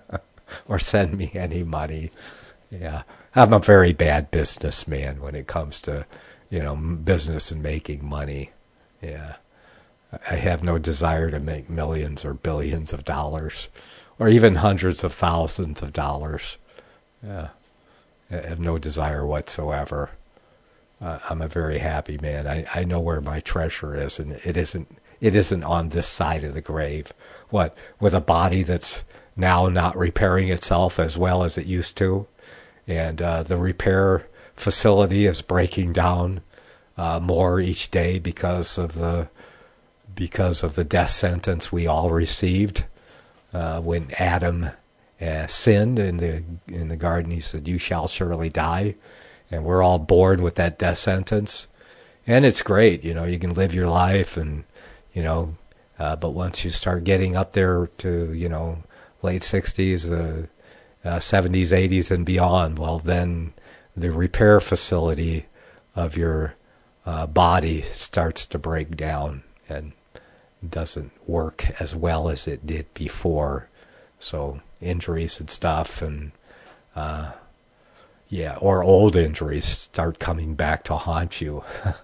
Speaker 2: or send me any money. Yeah, I'm a very bad businessman when it comes to, you know, business and making money. Yeah, I have no desire to make millions or billions of dollars, or even hundreds of thousands of dollars. Yeah, I have no desire whatsoever. Uh, I'm a very happy man. I, I know where my treasure is, and it isn't it isn't on this side of the grave. What, with a body that's now not repairing itself as well as it used to, and uh, the repair facility is breaking down uh, more each day because of the because of the death sentence we all received uh, when Adam uh, sinned in the in the garden. He said, "You shall surely die." And we're all bored with that death sentence. And it's great, you know, you can live your life and, you know, uh, but once you start getting up there to, you know, late sixties, uh, uh, seventies, eighties and beyond, well, then the repair facility of your uh, body starts to break down and doesn't work as well as it did before. So injuries and stuff and, uh, yeah, or old injuries start coming back to haunt you.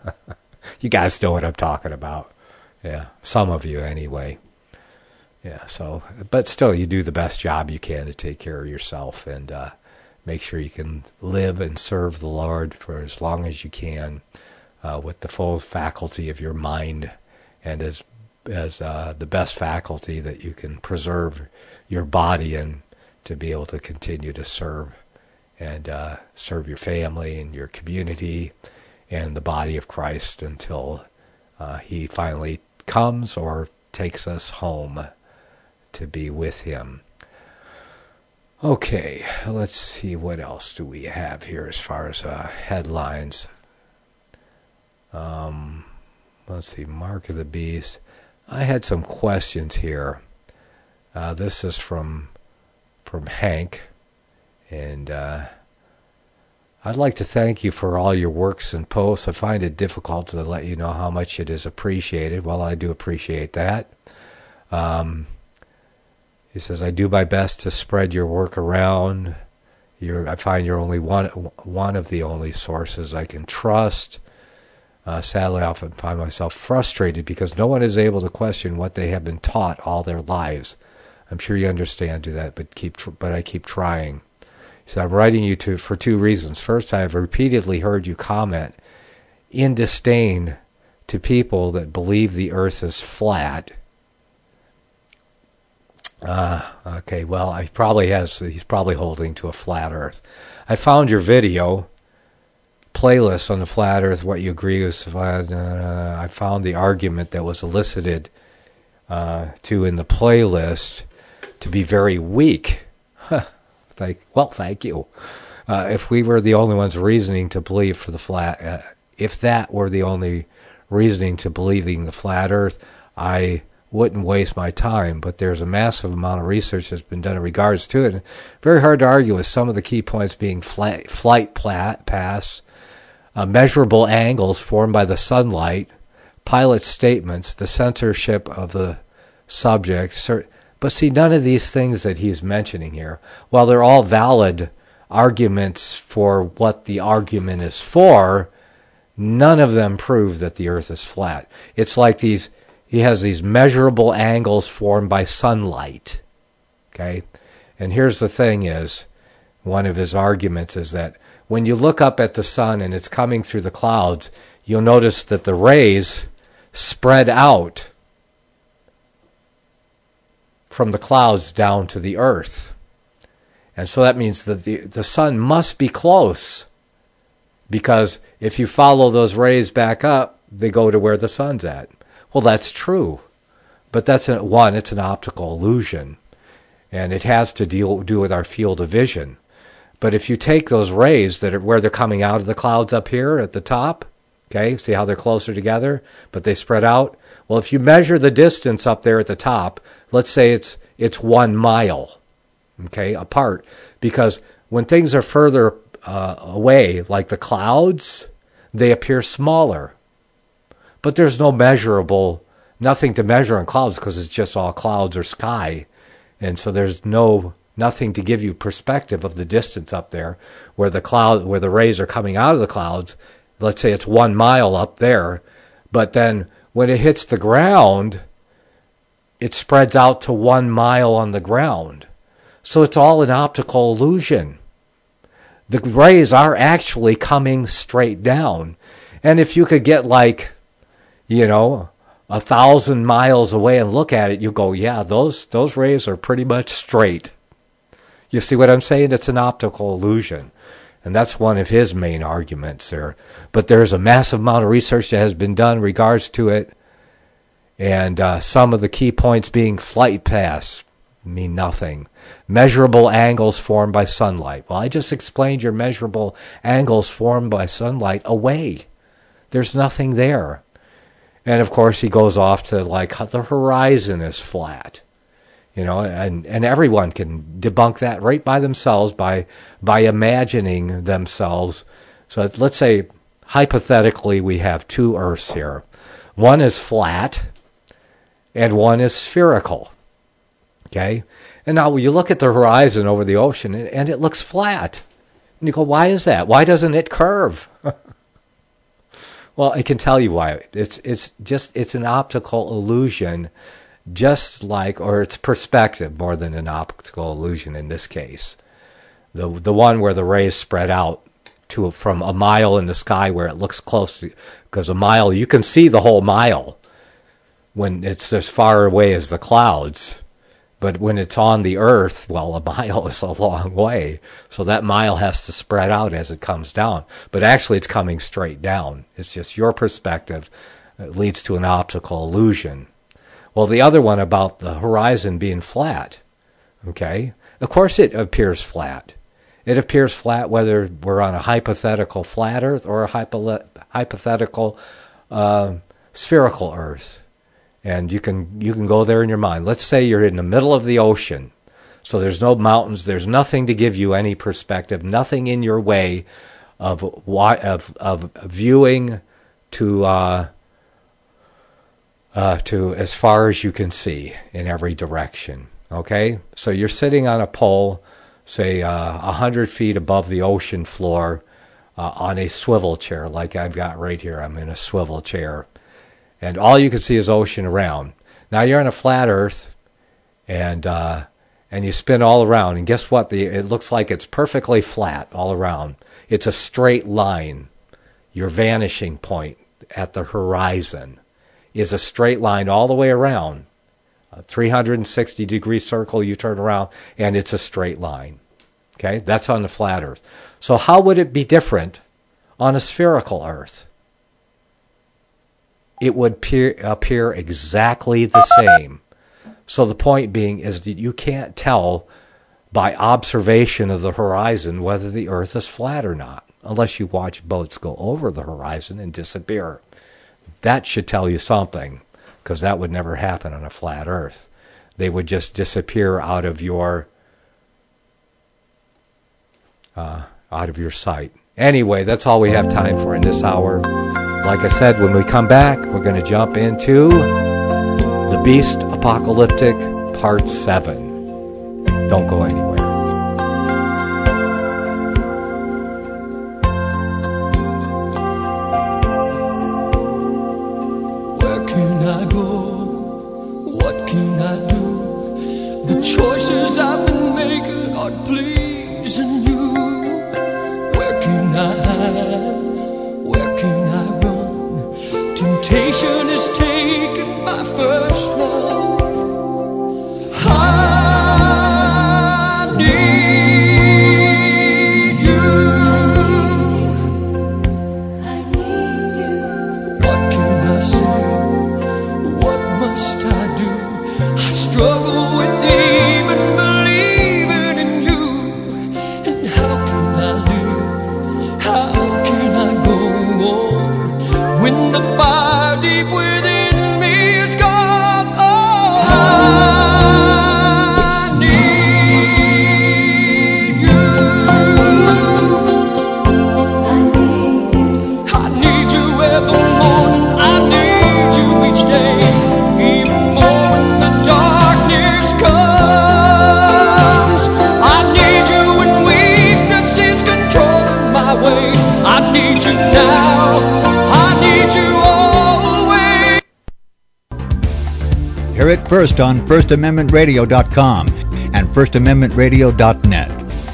Speaker 2: You guys know what I'm talking about. Yeah, some of you anyway. Yeah, so, but still, you do the best job you can to take care of yourself and uh, make sure you can live and serve the Lord for as long as you can uh, with the full faculty of your mind and as as uh, the best faculty that you can preserve your body and to be able to continue to serve. And uh, serve your family and your community and the body of Christ until uh, he finally comes or takes us home to be with him. Okay, let's see, what else do we have here as far as uh, headlines. Um, let's see, Mark of the Beast. I had some questions here. Uh, this is from from Hank. And uh, I'd like to thank you for all your works and posts. I find it difficult to let you know how much it is appreciated. Well, I do appreciate that. Um, he says, I do my best to spread your work around. You're, I find you're only one, one of the only sources I can trust. Uh, sadly, I often find myself frustrated because no one is able to question what they have been taught all their lives. I'm sure you understand to that, but keep, tr- but I keep trying. So I'm writing you to for two reasons. First, I have repeatedly heard you comment in disdain to people that believe the earth is flat. Uh, okay, well, he probably has, he's probably holding to a flat earth. I found your video, playlist on the flat earth, what you agree with flat. Uh, I found the argument that was elicited uh, to in the playlist to be very weak. Like, well, thank you. Uh, if we were the only ones reasoning to believe for the flat, uh, if that were the only reasoning to believing the flat earth, I wouldn't waste my time. But there's a massive amount of research that's been done in regards to it. Very hard to argue with some of the key points being flight, flight plat, paths, uh, measurable angles formed by the sunlight, pilot statements, the censorship of the subject, certain. But see, none of these things that he's mentioning here, while they're all valid arguments for what the argument is for, none of them prove that the earth is flat. It's like these, he has these measurable angles formed by sunlight. Okay? And here's the thing is, one of his arguments is that when you look up at the sun and it's coming through the clouds, you'll notice that the rays spread out from the clouds down to the earth. And so that means that the, the sun must be close, because if you follow those rays back up, they go to where the sun's at. Well, that's true, but that's a, one, it's an optical illusion, and it has to deal do with our field of vision. But if you take those rays that are where they're coming out of the clouds up here at the top, okay, see how they're closer together, but they spread out? Well, if you measure the distance up there at the top, let's say it's it's one mile, okay, apart. Because when things are further uh, away, like the clouds, they appear smaller. But there's no measurable, nothing to measure in clouds because it's just all clouds or sky. And so there's no nothing to give you perspective of the distance up there where the cloud, where the rays are coming out of the clouds. Let's say it's one mile up there, but then when it hits the ground, it spreads out to one mile on the ground. So it's all an optical illusion. The rays are actually coming straight down. And if you could get like, you know, a thousand miles away and look at it, you go, yeah, those those rays are pretty much straight. You see what I'm saying? It's an optical illusion. And that's one of his main arguments there. But there's a massive amount of research that has been done in regards to it. And uh, some of the key points being flight paths mean nothing. Measurable angles formed by sunlight. Well, I just explained your measurable angles formed by sunlight away. There's nothing there. And of course he goes off to like the horizon is flat. You know, and, and everyone can debunk that right by themselves by by imagining themselves. So let's say, hypothetically, we have two Earths here. One is flat, and one is spherical. Okay? And now you look at the horizon over the ocean, and, and it looks flat. And you go, why is that? Why doesn't it curve? Well, I can tell you why. It's it's just it's an optical illusion. Just like, or it's perspective more than an optical illusion in this case. The the one where the rays spread out to from a mile in the sky where it looks close, because a mile, you can see the whole mile when it's as far away as the clouds. But when it's on the earth, well, a mile is a long way. So that mile has to spread out as it comes down. But actually it's coming straight down. It's just your perspective that leads to an optical illusion. Well, the other one about the horizon being flat, okay? Of course it appears flat. It appears flat whether we're on a hypothetical flat Earth or a hypo- hypothetical uh, spherical Earth. And you can you can go there in your mind. Let's say you're in the middle of the ocean. So there's no mountains. There's nothing to give you any perspective. Nothing in your way of of, of viewing to... Uh, Uh, to as far as you can see in every direction. Okay? So you're sitting on a pole, say uh, one hundred feet above the ocean floor uh, on a swivel chair like I've got right here. I'm in a swivel chair. And all you can see is ocean around. Now you're on a flat earth and uh, and you spin all around. And guess what? The It looks like it's perfectly flat all around. It's a straight line. Your vanishing point at the horizon is a straight line all the way around. A three hundred sixty degree circle, you turn around, and it's a straight line. Okay? That's on the flat earth. So how would it be different on a spherical earth? It would appear, appear exactly the same. So the point being is that you can't tell by observation of the horizon whether the earth is flat or not, unless you watch boats go over the horizon and disappear. That should tell you something, because that would never happen on a flat earth. They would just disappear out of your uh, out of your sight. Anyway, that's all we have time for in this hour. Like I said, when we come back, we're going to jump into The Beast Apocalyptic Part seven. Don't go anywhere.
Speaker 3: Choices I've been making are pleasing you. Where can I hide? Where can I run? Temptation has taken my first love. I need you now. I need you always.
Speaker 1: Hear it first on first amendment radio dot com and first amendment radio dot net.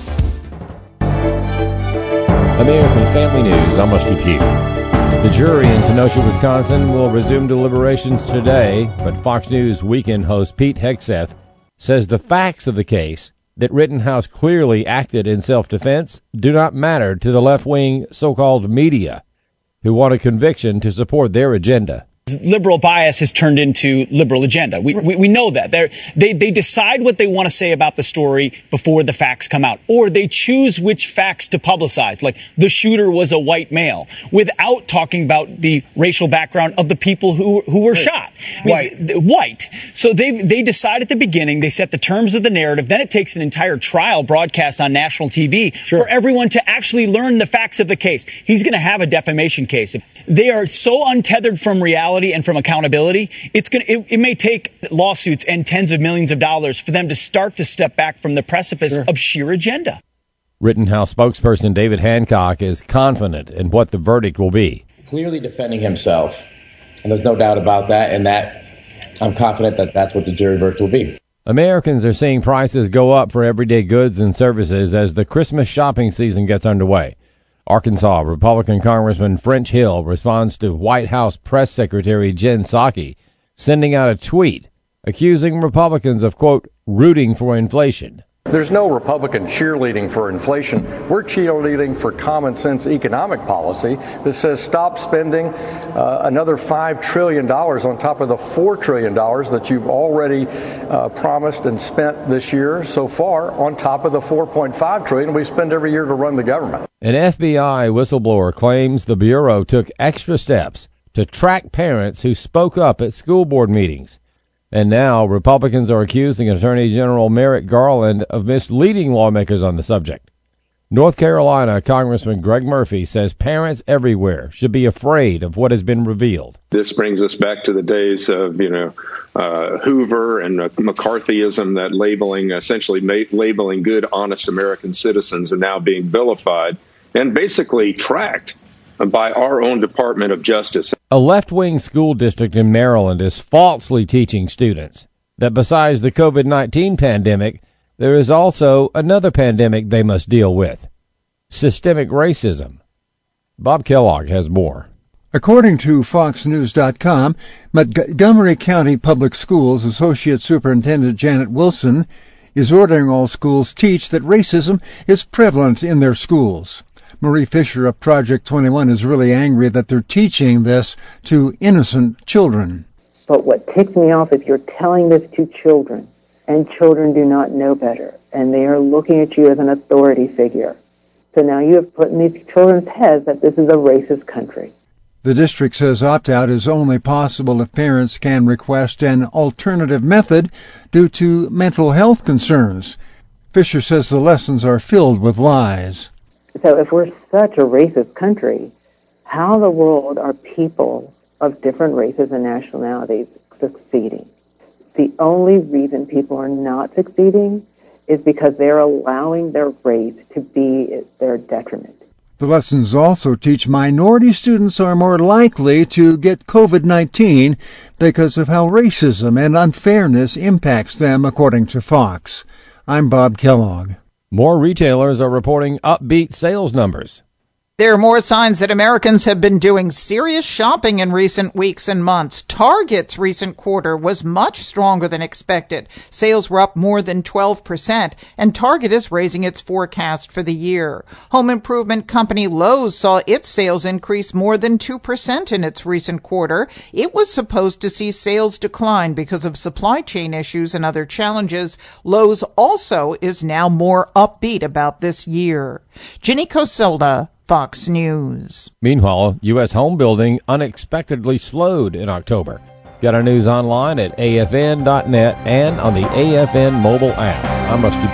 Speaker 5: American Family News, I'm Rusty Pugh. The jury in Kenosha, Wisconsin will resume deliberations today, but Fox News Weekend host Pete Hegseth says the facts of the case, that Rittenhouse clearly acted in self-defense, do not matter to the left-wing so-called media, who want a conviction to support their agenda.
Speaker 6: Liberal bias has turned into liberal agenda. We we, we know that. They're, they they decide what they want to say about the story before the facts come out, or they choose which facts to publicize, like the shooter was a white male, without talking about the racial background of the people who who were shot. I mean, white. Th- white. So they they decide at the beginning. They set the terms of the narrative. Then it takes an entire trial broadcast on national T V sure. for everyone to actually learn the facts of the case. He's going to have a defamation case. They are so untethered from reality and from accountability, it's going it, it may take lawsuits and tens of millions of dollars for them to start to step back from the precipice sure. of sheer agenda.
Speaker 5: Rittenhouse spokesperson David Hancock is confident in what the verdict will be.
Speaker 7: Clearly defending himself, and there's no doubt about that, and that I'm confident that that's what the jury verdict will be.
Speaker 5: Americans are seeing prices go up for everyday goods and services as the Christmas shopping season gets underway. Arkansas Republican Congressman French Hill responds to White House Press Secretary Jen Psaki, sending out a tweet accusing Republicans of, quote, rooting for inflation.
Speaker 8: There's no Republican cheerleading for inflation. We're cheerleading for common sense economic policy that says stop spending uh, another five trillion dollars on top of the four trillion dollars that you've already uh, promised and spent this year so far, on top of the four point five trillion dollars we spend every year to run the government.
Speaker 5: An F B I whistleblower claims the Bureau took extra steps to track parents who spoke up at school board meetings. And now Republicans are accusing Attorney General Merrick Garland of misleading lawmakers on the subject. North Carolina Congressman Greg Murphy says parents everywhere should be afraid of what has been revealed.
Speaker 9: This brings us back to the days of, you know, uh, Hoover and uh, McCarthyism, that labeling, essentially ma- labeling good, honest American citizens are now being vilified and basically tracked by our own Department of Justice.
Speaker 5: A left-wing school district in Maryland is falsely teaching students that besides the COVID nineteen pandemic, there is also another pandemic they must deal with: systemic racism. Bob Kellogg has more.
Speaker 10: According to Fox News dot com, Montgomery County Public Schools Associate Superintendent Janet Wilson is ordering all schools teach that racism is prevalent in their schools. Marie Fisher of Project twenty-one is really angry that they're teaching this to innocent children.
Speaker 11: But what ticks me off is you're telling this to children, and children do not know better, and they are looking at you as an authority figure. So now you have put in these children's heads that this is a racist country.
Speaker 10: The district says opt-out is only possible if parents can request an alternative method due to mental health concerns. Fisher says the lessons are filled with lies.
Speaker 11: So if we're such a racist country, how in the world are people of different races and nationalities succeeding? The only reason people are not succeeding is because they're allowing their race to be their detriment.
Speaker 10: The lessons also teach minority students are more likely to get COVID nineteen because of how racism and unfairness impacts them, according to Fox. I'm Bob Kellogg.
Speaker 5: More retailers are reporting upbeat sales numbers.
Speaker 12: There are more signs that Americans have been doing serious shopping in recent weeks and months. Target's recent quarter was much stronger than expected. Sales were up more than twelve percent, and Target is raising its forecast for the year. Home improvement company Lowe's saw its sales increase more than two percent in its recent quarter. It was supposed to see sales decline because of supply chain issues and other challenges. Lowe's also is now more upbeat about this year. Ginny Coselda, Fox News.
Speaker 5: Meanwhile, U S home building unexpectedly slowed in October. Get our news online at A F N dot net and on the A F N mobile app. I'm Rusty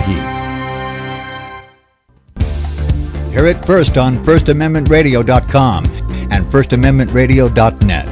Speaker 5: Pugh.
Speaker 1: Hear it first on first amendment radio dot com and first amendment radio dot net.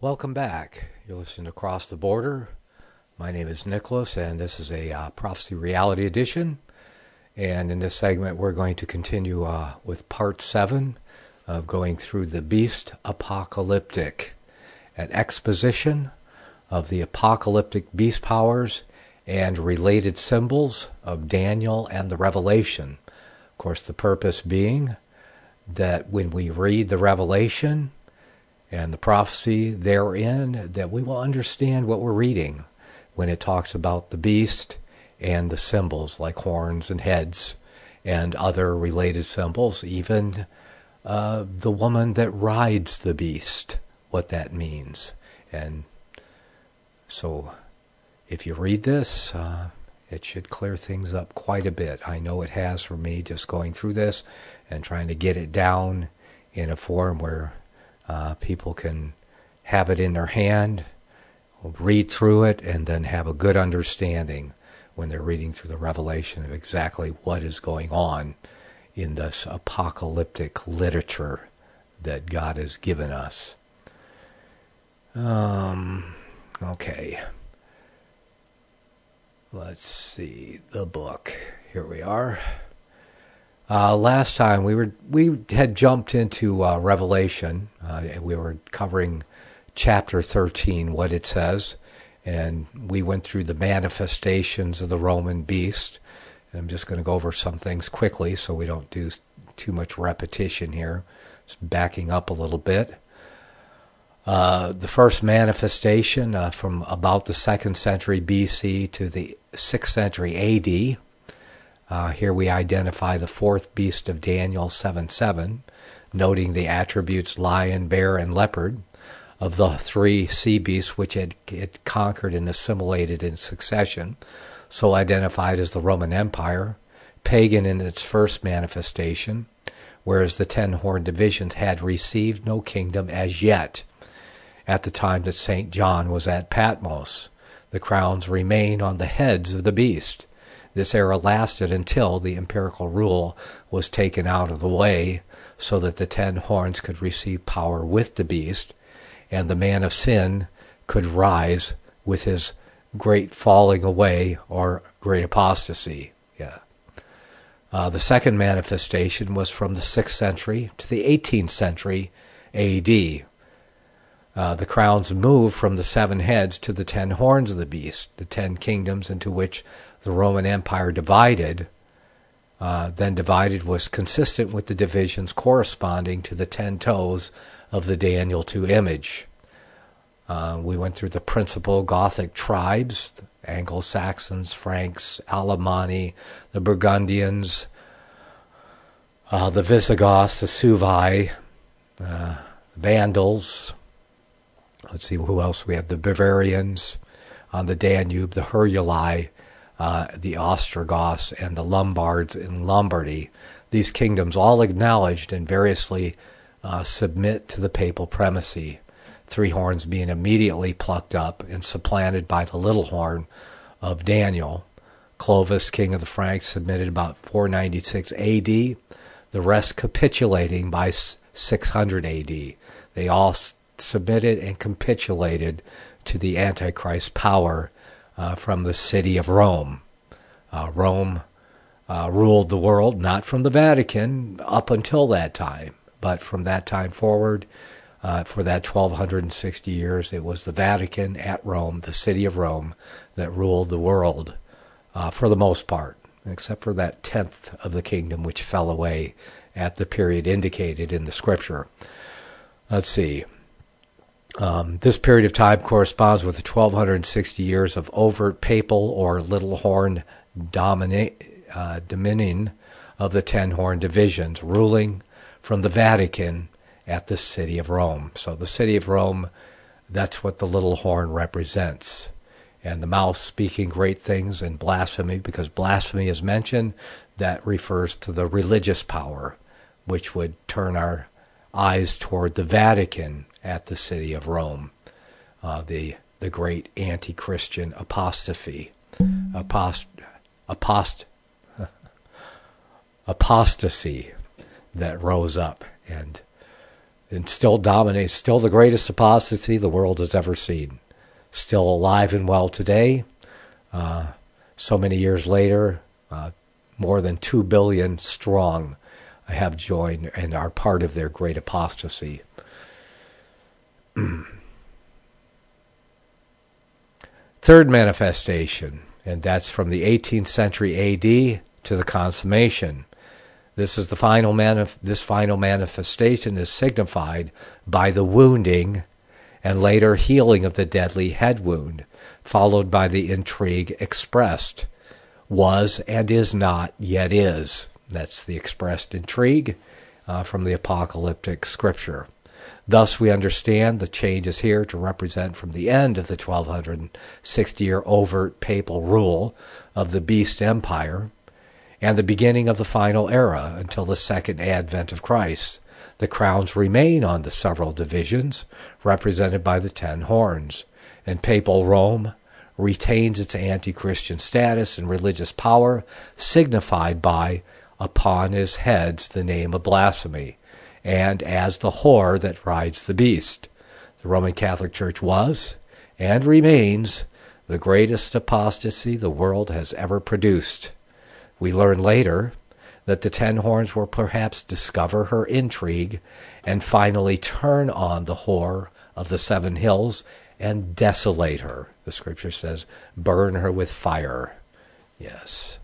Speaker 2: Welcome back. You're listening to Across the Border. My name is Nicholas, and this is a uh, Prophecy Reality Edition. And in this segment, we're going to continue uh, with part seven of going through the Beast Apocalyptic, an exposition of the apocalyptic beast powers and related symbols of Daniel and the Revelation. Of course, the purpose being that when we read the Revelation and the prophecy therein, that we will understand what we're reading when it talks about the beast and the symbols like horns and heads and other related symbols, even uh, the woman that rides the beast, what that means. And so if you read this, uh, it should clear things up quite a bit. I know it has for me, just going through this and trying to get it down in a form where uh, people can have it in their hand, read through it, and then have a good understanding when they're reading through the Revelation of exactly what is going on in this apocalyptic literature that God has given us. Um, okay. Let's see, the book. Here we are. Uh, last time we were we had jumped into uh, Revelation, uh, and we were covering chapter thirteen, what it says, and we went through the manifestations of the Roman beast. And I'm just going to go over some things quickly so we don't do too much repetition here. Just backing up a little bit. Uh, the first manifestation uh, from about the second century B C to the sixth century A D. Uh, here we identify the fourth beast of Daniel seven seven, noting the attributes lion, bear, and leopard of the three sea beasts which it, it conquered and assimilated in succession, so identified as the Roman Empire, pagan in its first manifestation, whereas the ten horned divisions had received no kingdom as yet. At the time that Saint John was at Patmos, the crowns remain on the heads of the beast. This era lasted until the empirical rule was taken out of the way, so that the ten horns could receive power with the beast, and the man of sin could rise with his great falling away or great apostasy. Yeah. Uh, the second manifestation was from the sixth century to the eighteenth century A D. Uh, the crowns moved from the seven heads to the ten horns of the beast, the ten kingdoms into which the Roman Empire divided, uh, then divided was consistent with the divisions corresponding to the ten toes of the Daniel two image. Uh, we went through the principal Gothic tribes, the Anglo-Saxons, Franks, Alemanni, the Burgundians, uh, the Visigoths, the Suevi, uh, Vandals. Let's see who else we have. The Bavarians on the Danube, the Heruli, uh, the Ostrogoths, and the Lombards in Lombardy. These kingdoms all acknowledged and variously uh, submit to the papal primacy, three horns being immediately plucked up and supplanted by the little horn of Daniel. Clovis, king of the Franks, submitted about four ninety-six A D, the rest capitulating by six hundred A D. They all submitted and capitulated to the Antichrist power uh, from the city of Rome. Uh, Rome uh, ruled the world, not from the Vatican up until that time, but from that time forward, uh, for that twelve sixty years, it was the Vatican at Rome, the city of Rome, that ruled the world uh, for the most part, except for that tenth of the kingdom which fell away at the period indicated in the scripture. Let's see. Um, this period of time corresponds with the twelve sixty years of overt papal or little horn domina- uh, dominion of the ten horn divisions, ruling from the Vatican at the city of Rome. So the city of Rome, that's what the little horn represents. And the mouth speaking great things and blasphemy, because blasphemy is mentioned, that refers to the religious power, which would turn our eyes toward the Vatican at the city of Rome, uh, the the great anti-Christian apostasy, apost, apost, apostasy that rose up, and and still dominates, still the greatest apostasy the world has ever seen. Still alive and well today. Uh, so many years later, uh, more than two billion strong have joined and are part of their great apostasy. Third manifestation, and that's from the eighteenth century A D to the consummation. This is the final manif- this final manifestation is signified by the wounding and later healing of the deadly head wound, followed by the intrigue expressed. Was and is not, yet is. That's the expressed intrigue uh, from the apocalyptic scripture. Thus we understand the change is here to represent from the end of the twelve sixty-year overt papal rule of the beast empire and the beginning of the final era until the second advent of Christ. The crowns remain on the several divisions represented by the ten horns, and papal Rome retains its anti-Christian status and religious power, signified by upon his heads the name of blasphemy, and as the whore that rides the beast. The Roman Catholic Church was, and remains, the greatest apostasy the world has ever produced. We learn later that the ten horns will perhaps discover her intrigue and finally turn on the whore of the seven hills and desolate her. The scripture says, burn her with fire. Yes.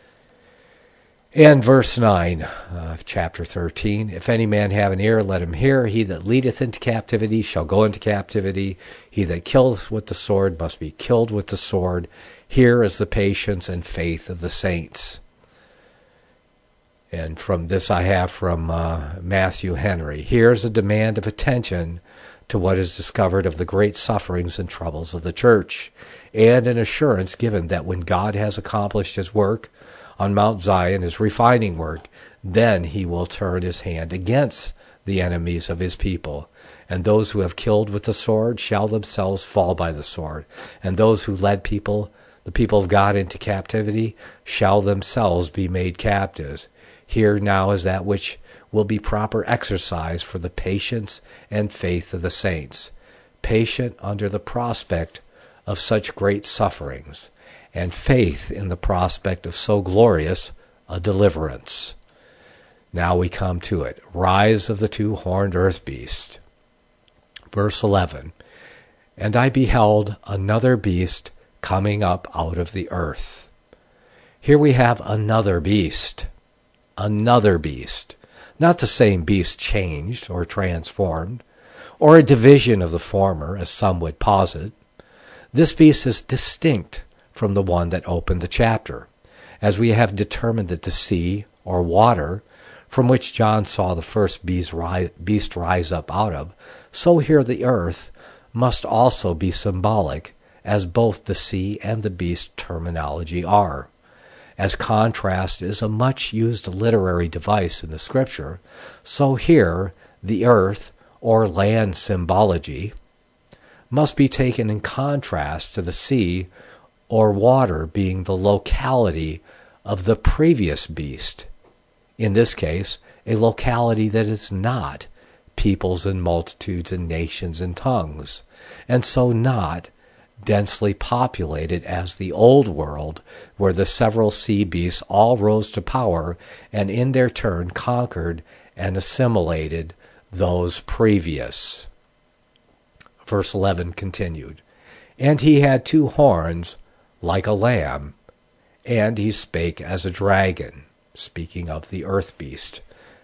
Speaker 2: And verse nine of chapter thirteen, if any man have an ear, let him hear. He that leadeth into captivity shall go into captivity. He that killeth with the sword must be killed with the sword. Here is the patience and faith of the saints. And from this I have from uh, Matthew Henry. Here's a demand of attention to what is discovered of the great sufferings and troubles of the church, and an assurance given that when God has accomplished his work on Mount Zion, his refining work, then he will turn his hand against the enemies of his people. And those who have killed with the sword shall themselves fall by the sword. And those who led people, the people of God, into captivity, shall themselves be made captives. Here now is that which will be proper exercise for the patience and faith of the saints, patient under the prospect of such great sufferings, and faith in the prospect of so glorious a deliverance. Now we come to it. Rise of the two-horned earth beast. Verse eleven, and I beheld another beast coming up out of the earth. Here we have another beast. Another beast. Not the same beast changed or transformed, or a division of the former, as some would posit. This beast is distinct from the one that opened the chapter, as we have determined that the sea, or water, from which John saw the first beast rise, beast rise up out of, so here the earth must also be symbolic, as both the sea and the beast terminology are. As contrast is a much-used literary device in the Scripture, so here the earth, or land symbology, must be taken in contrast to the sea, or water, being the locality of the previous beast. In this case, a locality that is not peoples and multitudes and nations and tongues, and so not densely populated as the old world, where the several sea beasts all rose to power and in their turn conquered and assimilated those previous. Verse eleven continued, and he had two horns like a lamb, and he spake as a dragon, speaking of the earth beast.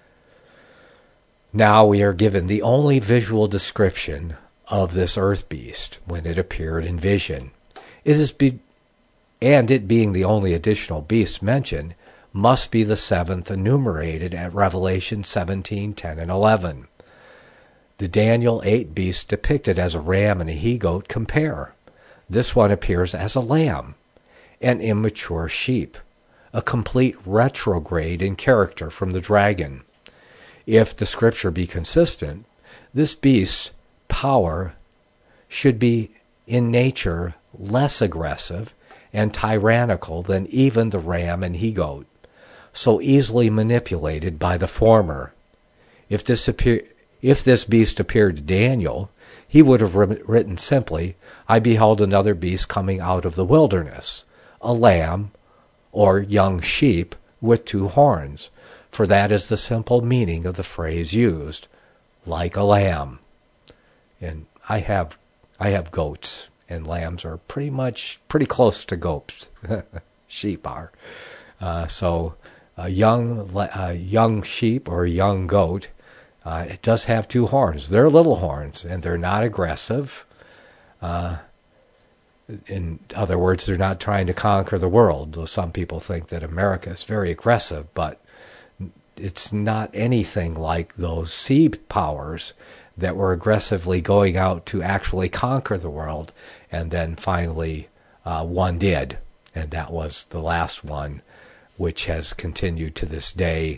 Speaker 2: Now we are given the only visual description of this earth beast when it appeared in vision. It is be, and it being the only additional beast mentioned, must be the seventh enumerated at Revelation seventeen, ten, and eleven. The Daniel eight beasts depicted as a ram and a he-goat compare. This one appears as a lamb, an immature sheep, a complete retrograde in character from the dragon. If the scripture be consistent, this beast's power should be in nature less aggressive and tyrannical than even the ram and he-goat, so easily manipulated by the former. If this appear, if this beast appeared to Daniel, he would have written simply, I beheld another beast coming out of the wilderness, a lamb or young sheep with two horns, for that is the simple meaning of the phrase used, like a lamb. And I have I have goats, and lambs are pretty much pretty close to goats. Sheep are. Uh, so a young a young sheep or a young goat, uh, it does have two horns. They're little horns, and they're not aggressive. Uh, in other words, they're not trying to conquer the world. Though some people think that America is very aggressive, but it's not anything like those sea powers that were aggressively going out to actually conquer the world, and then finally uh, one did, and that was the last one, which has continued to this day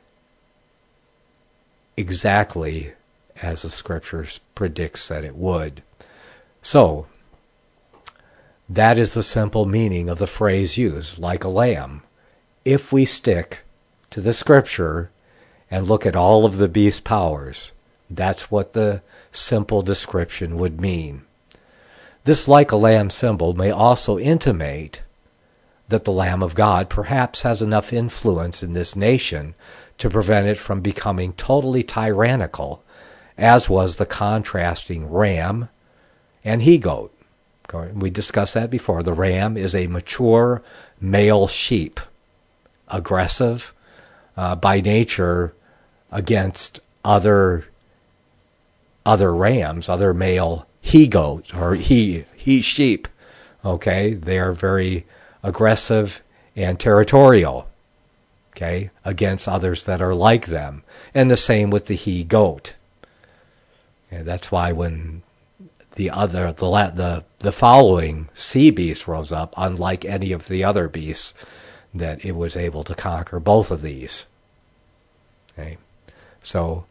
Speaker 2: exactly as the Scriptures predicts that it would. So, that is the simple meaning of the phrase used, like a lamb. If we stick to the Scripture and look at all of the beast powers, that's what the simple description would mean. This like a lamb symbol may also intimate that the Lamb of God perhaps has enough influence in this nation to prevent it from becoming totally tyrannical, as was the contrasting ram and he-goat. We discussed that before. The ram is a mature male sheep, aggressive uh, by nature against other other rams, other male he-goats or he he sheep. Okay, they are very aggressive and territorial. Okay, against others that are like them, and the same with the he-goat. And that's why when the other the the the following sea beast rose up, unlike any of the other beasts, that it was able to conquer both of these. Okay, so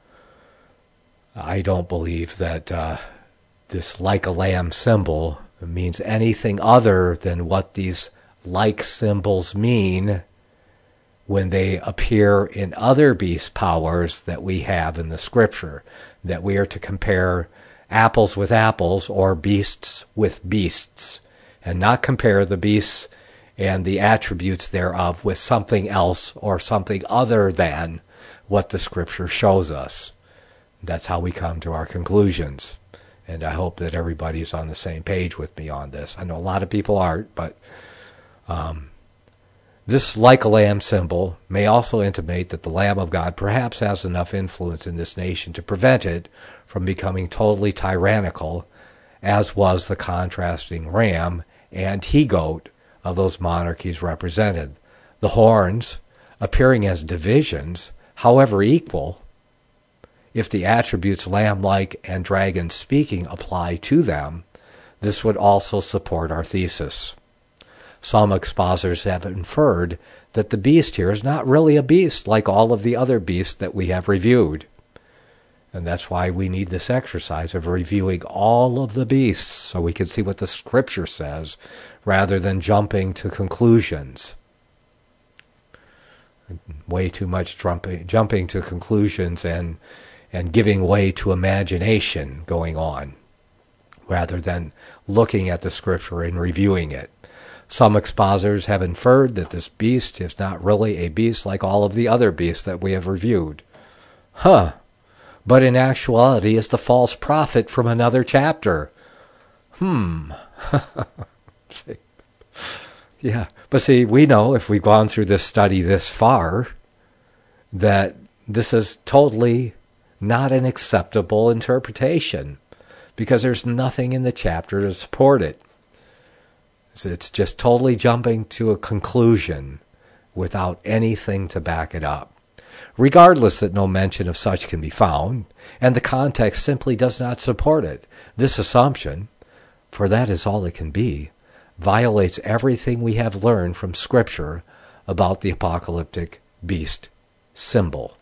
Speaker 2: I don't believe that uh, this like a lamb symbol means anything other than what these like symbols mean when they appear in other beast powers that we have in the Scripture, that we are to compare apples with apples or beasts with beasts, and not compare the beasts and the attributes thereof with something else or something other than what the Scripture shows us. That's how we come to our conclusions. And I hope that everybody's on the same page with me on this. I know a lot of people aren't, but um, this like a lamb symbol may also intimate that the Lamb of God perhaps has enough influence in this nation to prevent it from becoming totally tyrannical, as was the contrasting ram and he-goat of those monarchies represented. The horns, appearing as divisions, however equal, if the attributes lamb-like and dragon-speaking apply to them, this would also support our thesis. Some expositors have inferred that the beast here is not really a beast like all of the other beasts that we have reviewed. And that's why we need this exercise of reviewing all of the beasts so we can see what the Scripture says rather than jumping to conclusions. Way too much jumping, jumping to conclusions and and giving way to imagination going on, rather than looking at the Scripture and reviewing it. Some expositors have inferred that this beast is not really a beast like all of the other beasts that we have reviewed. Huh. But in actuality is the false prophet from another chapter. Hmm. See. Yeah. But see, we know, if we've gone through this study this far, that this is totally not an acceptable interpretation, because there's nothing in the chapter to support it. So it's just totally jumping to a conclusion without anything to back it up. Regardless that no mention of such can be found, and the context simply does not support it, this assumption, for that is all it can be, violates everything we have learned from Scripture about the apocalyptic beast symbol.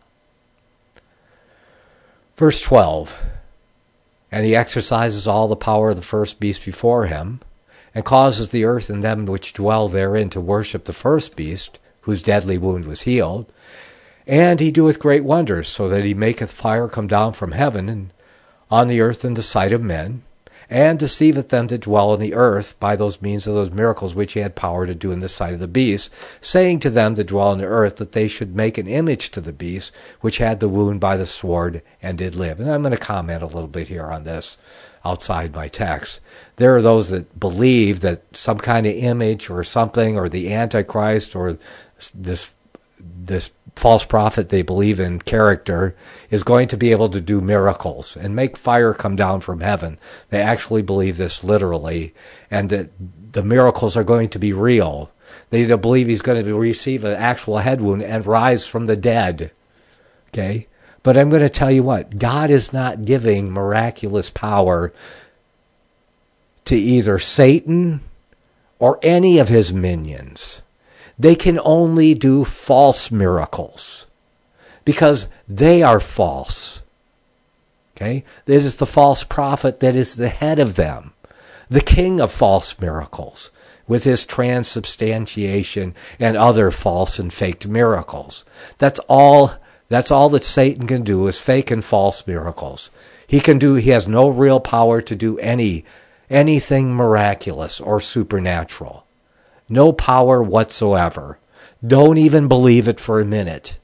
Speaker 2: Verse twelve, and he exercises all the power of the first beast before him, and causes the earth and them which dwell therein to worship the first beast, whose deadly wound was healed, And he doeth great wonders, so that he maketh fire come down from heaven and on the earth in the sight of men, and deceiveth them that dwell in the earth by those means of those miracles which he had power to do in the sight of the beast, saying to them that dwell in the earth that they should make an image to the beast, which had the wound by the sword and did live. And I'm going to comment a little bit here on this outside my text. There are those that believe that some kind of image or something, or the Antichrist, or this this false prophet they believe in character, is going to be able to do miracles and make fire come down from heaven. They actually believe this literally, and that the miracles are going to be real. They believe he's going to receive an actual head wound and rise from the dead. Okay? But I'm going to tell you what, God is not giving miraculous power to either Satan or any of his minions. They can only do false miracles because they are false. Okay? It is the false prophet that is the head of them, the king of false miracles, with his transubstantiation and other false and faked miracles. That's all, that's all that Satan can do, is fake and false miracles. He can do, he has no real power to do any, anything miraculous or supernatural. No power whatsoever. Don't even believe it for a minute.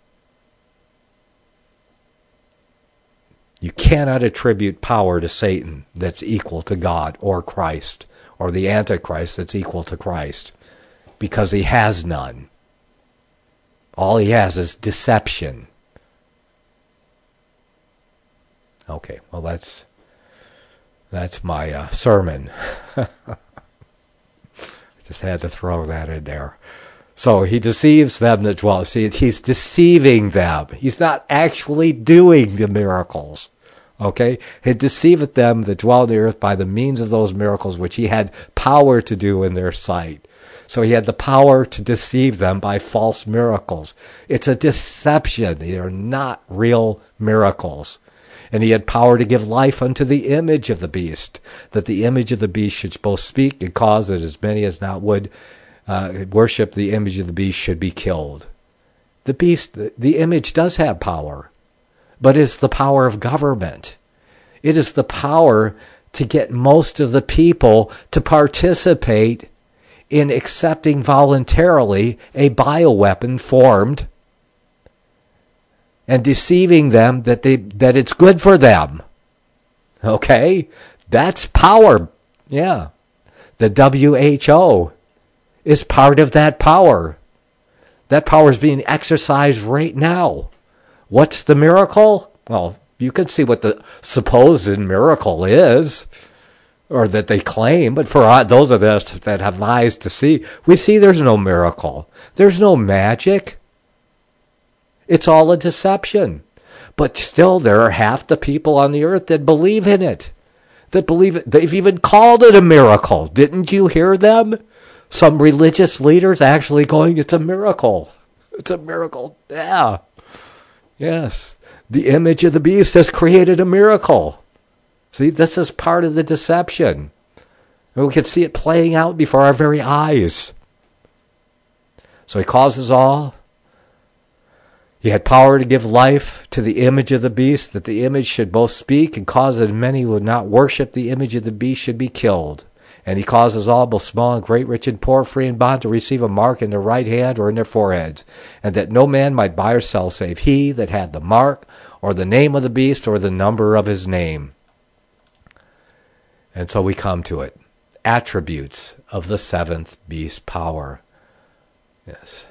Speaker 2: You cannot attribute power to Satan that's equal to God or Christ, or the Antichrist that's equal to Christ, because he has none. All he has is deception. Okay, well that's that's my uh, sermon. Just had to throw that in there. So he deceives them that dwell. See, he's deceiving them. He's not actually doing the miracles. Okay? He deceiveth them that dwell on the earth by the means of those miracles which he had power to do in their sight. So he had the power to deceive them by false miracles. It's a deception. They are not real miracles. And he had power to give life unto the image of the beast, that the image of the beast should both speak and cause that as many as not would uh, worship the image of the beast should be killed. The beast, the, the image does have power, but it's the power of government. It is the power to get most of the people to participate in accepting voluntarily a bioweapon formed and deceiving them that they that it's good for them. Okay? That's power. Yeah. The W H O is part of that power. That power is being exercised right now. What's the miracle? Well, you can see what the supposed miracle is, or that they claim, but for those of us that have eyes to see, we see there's no miracle. There's no magic. It's all a deception. But still, there are half the people on the earth that believe in it. That believe it. They've even called it a miracle. Didn't you hear them? Some religious leaders actually going, it's a miracle. It's a miracle. Yeah. Yes. The image of the beast has created a miracle. See, this is part of the deception. And we can see it playing out before our very eyes. So he causes all. He had power to give life to the image of the beast, that the image should both speak and cause that many who would not worship the image of the beast should be killed. And he causes all, both small and great, rich and poor, free and bond, to receive a mark in their right hand or in their foreheads, and that no man might buy or sell save he that had the mark, or the name of the beast, or the number of his name. And so we come to it. Attributes of the seventh beast power. Yes.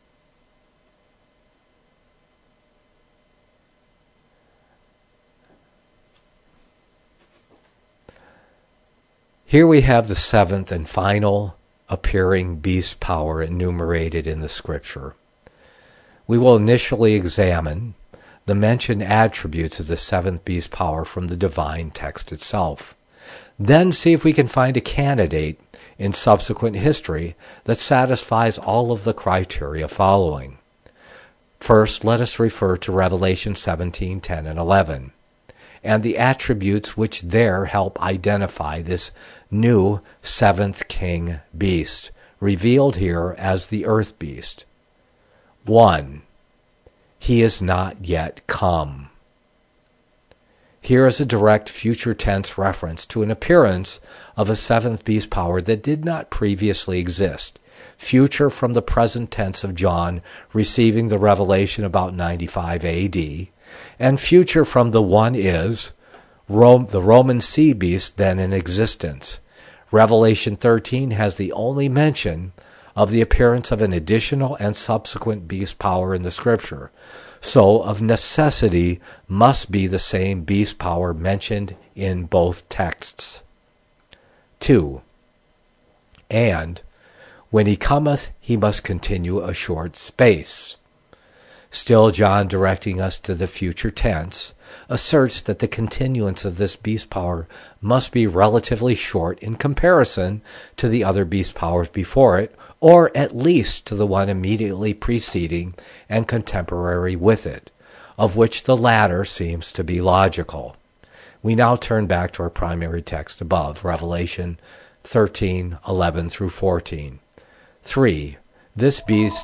Speaker 2: Here we have the seventh and final appearing beast power enumerated in the scripture. We will initially examine the mentioned attributes of the seventh beast power from the divine text itself. Then see if we can find a candidate in subsequent history that satisfies all of the criteria following. First, let us refer to Revelation seventeen, ten, and eleven, and the attributes which there help identify this new seventh king beast, revealed here as the earth beast. One, He is not yet come. Here is a direct future tense reference to an appearance of a seventh beast power that did not previously exist. Future from the present tense of John receiving the revelation about ninety-five A D, and future from the one is, Rome, the Roman sea beast then in existence. Revelation thirteen has the only mention of the appearance of an additional and subsequent beast power in the scripture, so of necessity must be the same beast power mentioned in both texts. two. And when he cometh, he must continue a short space. Still, John, directing us to the future tense, asserts that the continuance of this beast power must be relatively short in comparison to the other beast powers before it, or at least to the one immediately preceding and contemporary with it, of which the latter seems to be logical. We now turn back to our primary text above, Revelation thirteen, eleven through fourteen. three. This beast...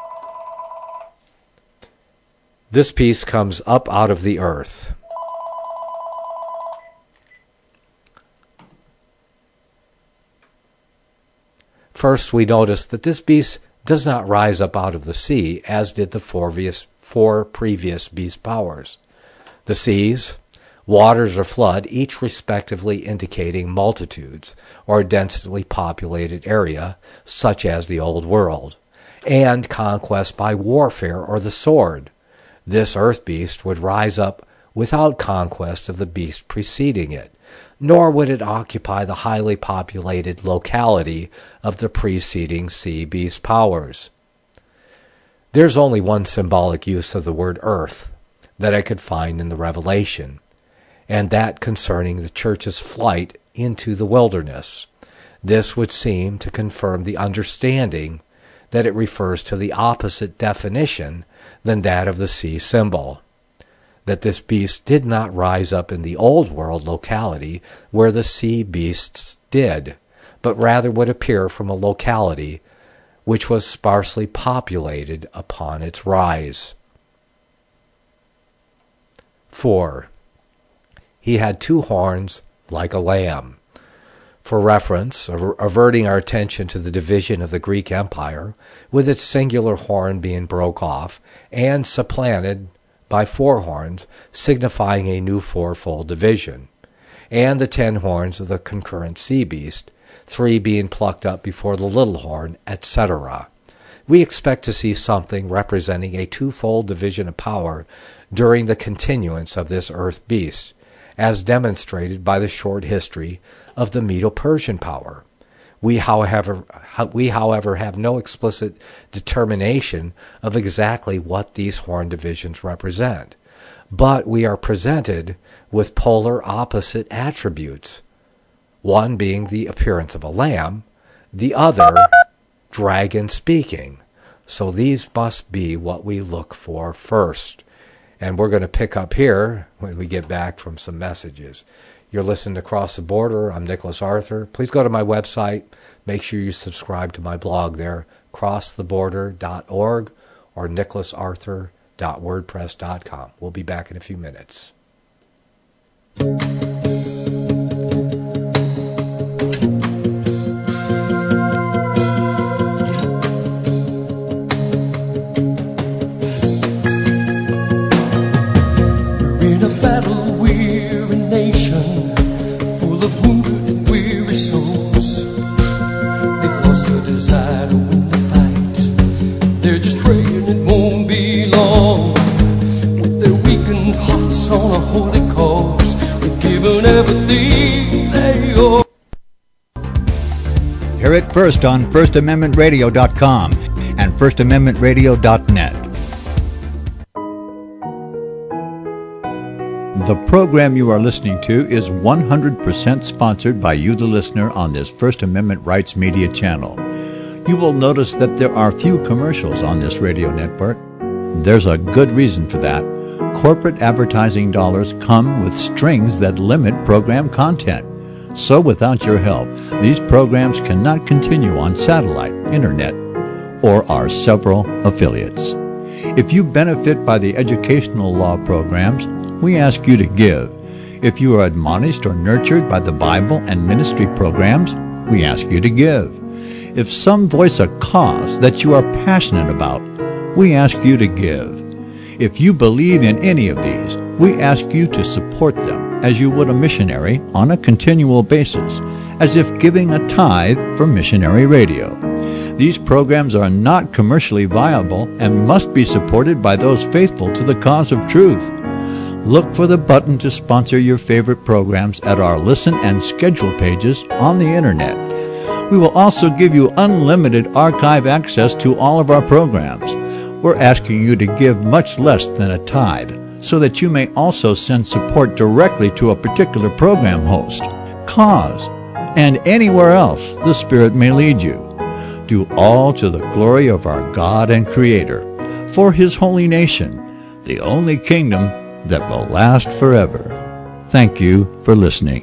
Speaker 2: This beast comes up out of the earth. First, we notice that this beast does not rise up out of the sea, as did the four previous, four previous beast powers. The seas, waters, or flood, each respectively indicating multitudes, or densely populated area, such as the Old World, and conquest by warfare or the sword. This earth beast would rise up without conquest of the beast preceding it, nor would it occupy the highly populated locality of the preceding sea beast powers. There's only one symbolic use of the word earth that I could find in the Revelation, and that concerning the church's flight into the wilderness. This would seem to confirm the understanding that it refers to the opposite definition than that of the sea symbol, that this beast did not rise up in the old world locality where the sea beasts did, but rather would appear from a locality which was sparsely populated upon its rise. four. He had two horns like a lamb. For reference, averting our attention to the division of the Greek Empire, with its singular horn being broke off and supplanted by four horns, signifying a new fourfold division, and the ten horns of the concurrent sea beast, three being plucked up before the little horn, et cetera. We expect to see something representing a twofold division of power during the continuance of this earth beast, as demonstrated by the short history of the Medo-Persian power. We, however, we, however, have no explicit determination of exactly what these horn divisions represent, but we are presented with polar opposite attributes, one being the appearance of a lamb, the other dragon speaking. So these must be what we look for first. And we're going to pick up here when we get back from some messages. You're listening to Cross the Border. I'm Nicholas Arthur. Please go to my website. Make sure you subscribe to my blog there, cross the border dot org or nicholas arthur dot wordpress dot com. We'll be back in a few minutes.
Speaker 1: Hear it first on first amendment radio dot com and first amendment radio dot net. The program you are listening to is one hundred percent sponsored by you, the listener, on this First Amendment Rights Media channel. You will notice that there are few commercials on this radio network. There's a good reason for that. Corporate advertising dollars come with strings that limit program content. So without your help, these programs cannot continue on satellite, internet, or our several affiliates. If you benefit by the educational law programs, we ask you to give. If you are admonished or nurtured by the Bible and ministry programs, we ask you to give. If some voice a cause that you are passionate about, we ask you to give. If you believe in any of these, we ask you to support them as you would a missionary on a continual basis, as if giving a tithe for missionary radio. These programs are not commercially viable and must be supported by those faithful to the cause of truth. Look for the button to sponsor your favorite programs at our listen and schedule pages on the internet. We will also give you unlimited archive access to all of our programs. We're asking you to give much less than a tithe, so that you may also send support directly to a particular program host, cause, and anywhere else the Spirit may lead you. Do all to the glory of our God and Creator, for His holy nation, the only kingdom that will last forever. Thank you for listening.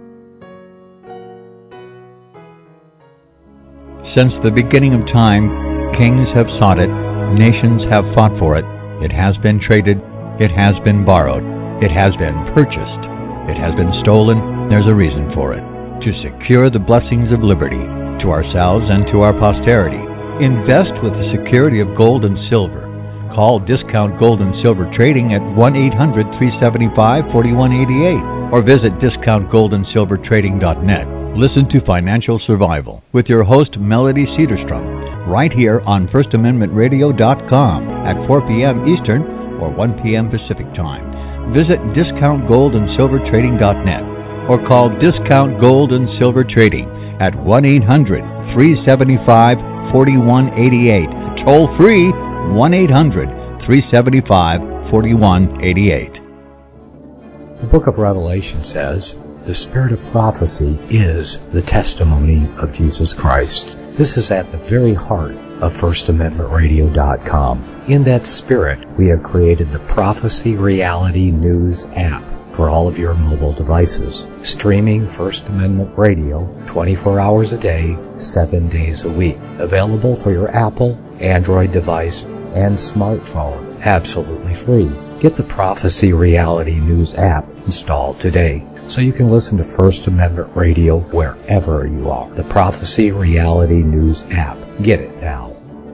Speaker 1: Since the beginning of time, kings have sought it, nations have fought for it. It has been traded, it has been borrowed, it has been purchased, it has been stolen. There's a reason for it. To secure the blessings of liberty to ourselves and to our posterity, invest with the security of gold and silver. Call Discount Gold and Silver Trading at one eight hundred, three seven five, four one eight eight or visit discount gold and silver trading dot net. Listen to Financial Survival with your host Melody Cedarstrom right here on first amendment radio dot com at four p.m. Eastern or one p.m. Pacific Time. Visit discount gold and silver trading dot net or call Discount Gold and Silver Trading at one eight hundred, three seven five, four one eight eight. Toll free one eight hundred, three seven five, four one eight eight.
Speaker 4: The book of Revelation says, the spirit of prophecy is the testimony of Jesus Christ. This is at the very heart of first amendment radio dot com. In that spirit, we have created the Prophecy Reality News app for all of your mobile devices, streaming First Amendment Radio twenty-four hours a day, seven days a week. Available for your Apple, Android device, and smartphone, absolutely free. Get the Prophecy Reality News app installed today so you can listen to First Amendment Radio wherever you are. The Prophecy Reality News app. Get it now.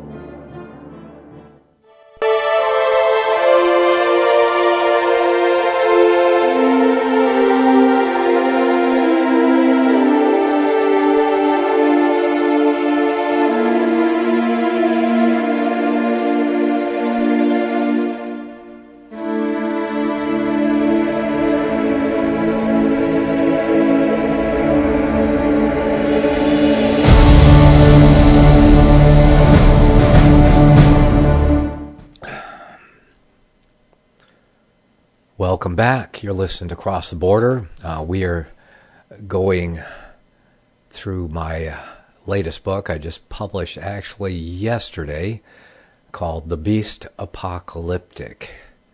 Speaker 2: Welcome back. You're listening to Cross the Border. Uh, we are going through my uh, latest book I just published actually yesterday called The Beast Apocalyptic.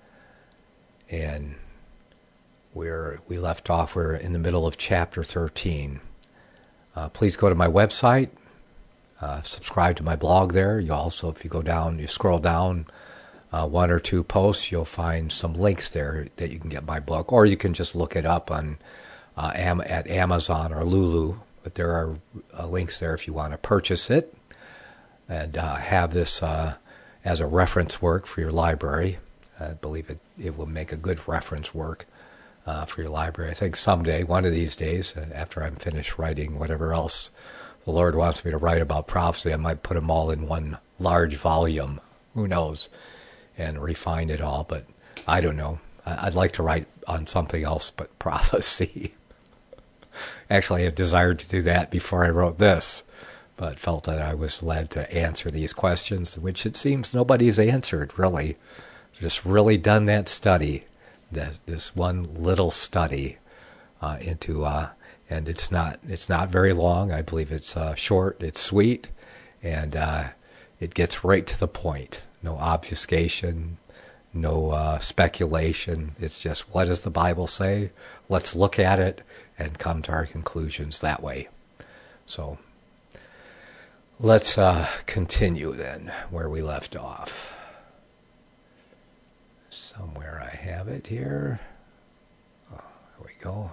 Speaker 2: And we're, we left off, we're in the middle of chapter thirteen. Uh, please go to my website, uh, subscribe to my blog there. You also, if you go down, you scroll down, Uh, one or two posts, you'll find some links there that you can get my book, or you can just look it up on uh, Am- at Amazon or Lulu. But there are uh, links there if you want to purchase it and uh, have this uh, as a reference work for your library. I believe it, it will make a good reference work uh, for your library. I think someday, one of these days, uh, after I'm finished writing whatever else the Lord wants me to write about prophecy, I might put them all in one large volume. Who knows? And refine it all, but I don't know. I'd like to write on something else but prophecy. Actually, I had desired to do that before I wrote this, but felt that I was led to answer these questions, which it seems nobody's answered, really. Just really done that study, this, this one little study uh, into, uh, and it's not it's not very long. I believe it's uh, short, it's sweet, and uh, it gets right to the point. No obfuscation, no uh, speculation. It's just, what does the Bible say? Let's look at it and come to our conclusions that way. So let's uh, continue then where we left off. Somewhere I have it here. Oh, there we go.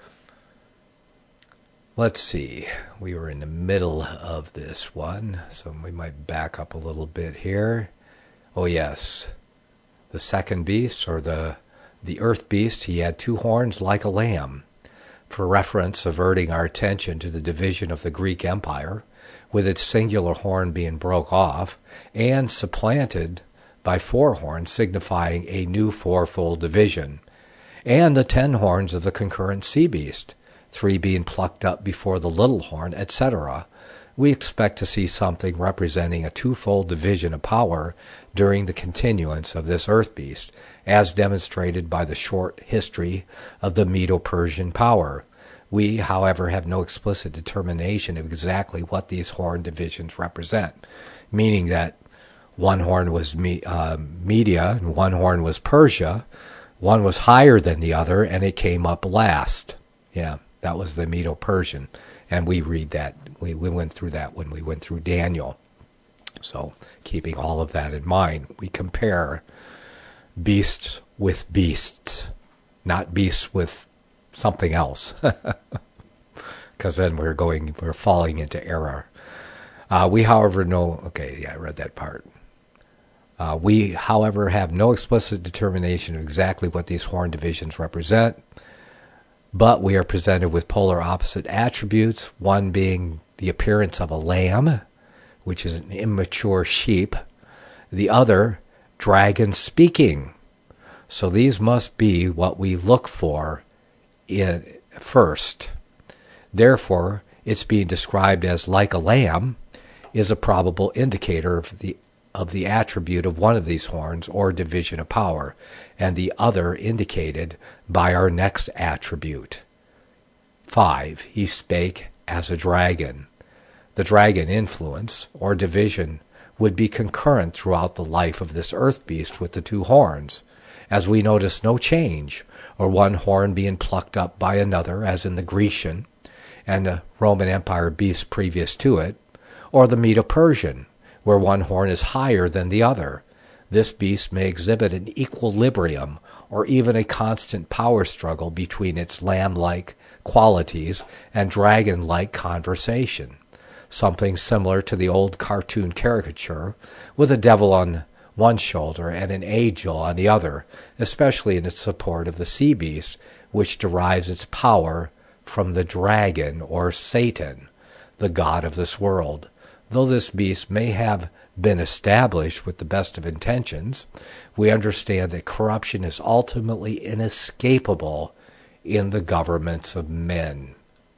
Speaker 2: Let's see. We were in the middle of this one, so we might back up a little bit here. Oh, yes. The second beast, or the the earth beast, he had two horns like a lamb. For reference, averting our attention to the division of the Greek Empire, with its singular horn being broke off, and supplanted by four horns, signifying a new fourfold division, and the ten horns of the concurrent sea beast, three being plucked up before the little horn, et cetera, we expect to see something representing a twofold division of power during the continuance of this earth beast, as demonstrated by the short history of the Medo-Persian power. We, however, have no explicit determination of exactly what these horn divisions represent, meaning that one horn was Me- uh, Media and one horn was Persia. One was higher than the other, and it came up last. Yeah, that was the Medo-Persian. And we read that. We, we went through that when we went through Daniel. So keeping all of that in mind, we compare beasts with beasts, not beasts with something else. Because then we're going, we're falling into error. Uh, we, however, know, okay, yeah, I read that part. Uh, we, however, have no explicit determination of exactly what these horn divisions represent, but we are presented with polar opposite attributes, one being the appearance of a lamb, which is an immature sheep, the other, dragon speaking. So these must be what we look for in first. Therefore, its being described as like a lamb is a probable indicator of the of the attribute of one of these horns or division of power, and the other indicated by our next attribute. Five, he spake as a dragon. The dragon influence or division would be concurrent throughout the life of this earth beast with the two horns, as we notice no change, or one horn being plucked up by another, as in the Grecian and the Roman Empire beast previous to it, or the Medo-Persian, where one horn is higher than the other. This beast may exhibit an equilibrium or even a constant power struggle between its lamb-like qualities and dragon-like conversation, something similar to the old cartoon caricature with a devil on one shoulder and an angel on the other, especially in its support of the sea beast, which derives its power from the dragon or Satan, the god of this world. Though this beast may have been established with the best of intentions, we understand that corruption is ultimately inescapable in the governments of men.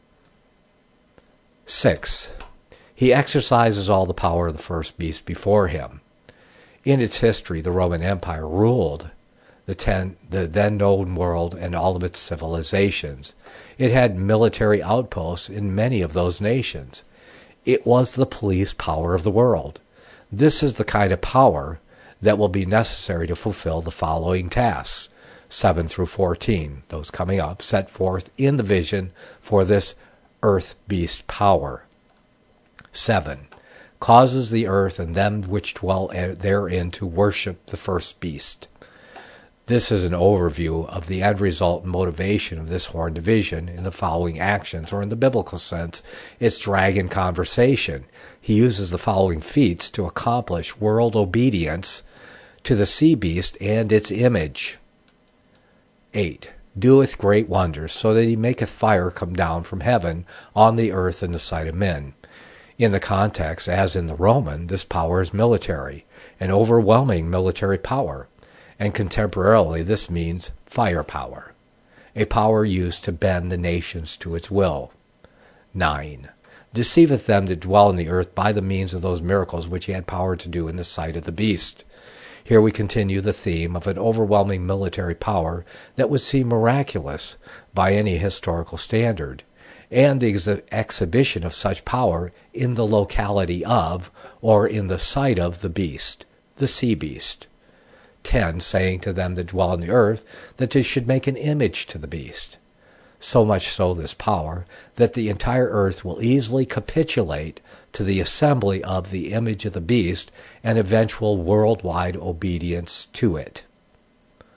Speaker 2: Six, he exercises all the power of the first beast before him. In its history, the Roman Empire ruled the, ten, the then known world and all of its civilizations. It had military outposts in many of those nations. It was the police power of the world. This is the kind of power that will be necessary to fulfill the following tasks, seven through fourteen, those coming up, set forth in the vision for this earth beast power. Seven, causes the earth and them which dwell therein to worship the first beast. This is an overview of the end result and motivation of this horn division in the following actions, or in the biblical sense, its dragon conversation. He uses the following feats to accomplish world obedience to the sea beast and its image. Eight, doeth great wonders, so that he maketh fire come down from heaven on the earth in the sight of men. In the context, as in the Roman, this power is military, an overwhelming military power. And contemporarily this means firepower, a power used to bend the nations to its will. Nine, deceiveth them that dwell in the earth by the means of those miracles which he had power to do in the sight of the beast. Here we continue the theme of an overwhelming military power that would seem miraculous by any historical standard, and the ex- exhibition of such power in the locality of, or in the sight of, the beast, the sea beast. Ten, saying to them that dwell on the earth that they should make an image to the beast. So much so this power, that the entire earth will easily capitulate to the assembly of the image of the beast and eventual worldwide obedience to it.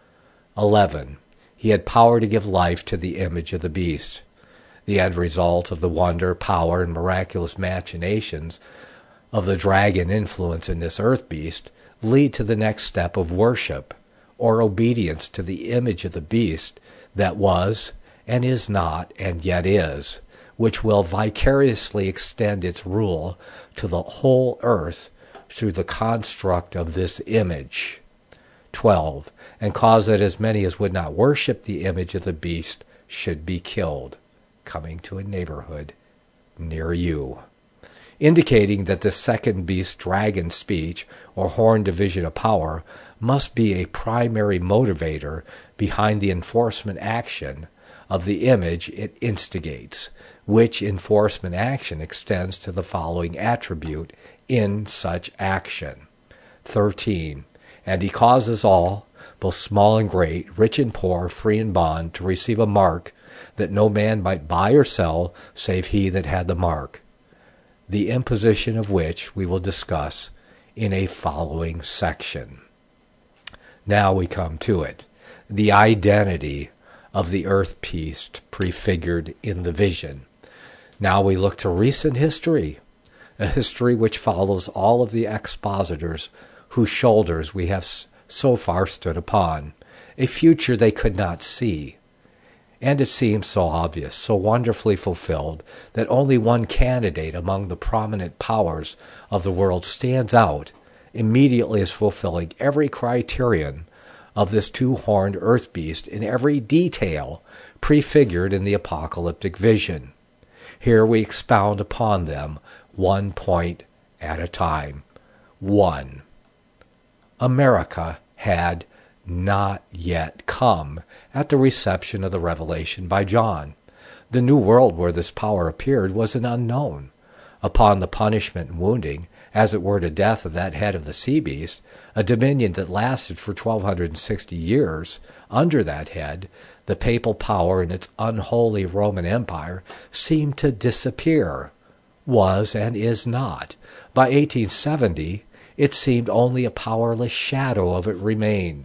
Speaker 2: eleven. He had power to give life to the image of the beast. The end result of the wonder, power, and miraculous machinations of the dragon influence in this earth beast lead to the next step of worship, or obedience to the image of the beast that was, and is not, and yet is, which will vicariously extend its rule to the whole earth through the construct of this image. twelve. And cause that as many as would not worship the image of the beast should be killed, coming to a neighborhood near you. Indicating that the second beast dragon speech, or horn division of power, must be a primary motivator behind the enforcement action of the image it instigates, which enforcement action extends to the following attribute in such action. thirteen. And he causes all, both small and great, rich and poor, free and bond, to receive a mark, that no man might buy or sell, save he that had the mark, the imposition of which we will discuss in a following section. Now we come to it, the identity of the earth beast prefigured in the vision. Now we look to recent history, a history which follows all of the expositors whose shoulders we have so far stood upon, a future they could not see. And it seems so obvious, so wonderfully fulfilled, that only one candidate among the prominent powers of the world stands out immediately as fulfilling every criterion of this two-horned earth beast in every detail prefigured in the apocalyptic vision. Here we expound upon them one point at a time. One. America had not yet come at the reception of the revelation by John. The new world where this power appeared was an unknown. Upon the punishment and wounding, as it were to death of that head of the sea beast, a dominion that lasted for twelve sixty years under that head, the papal power in its unholy Roman Empire seemed to disappear, was and is not. By eighteen seventy, it seemed only a powerless shadow of it remained.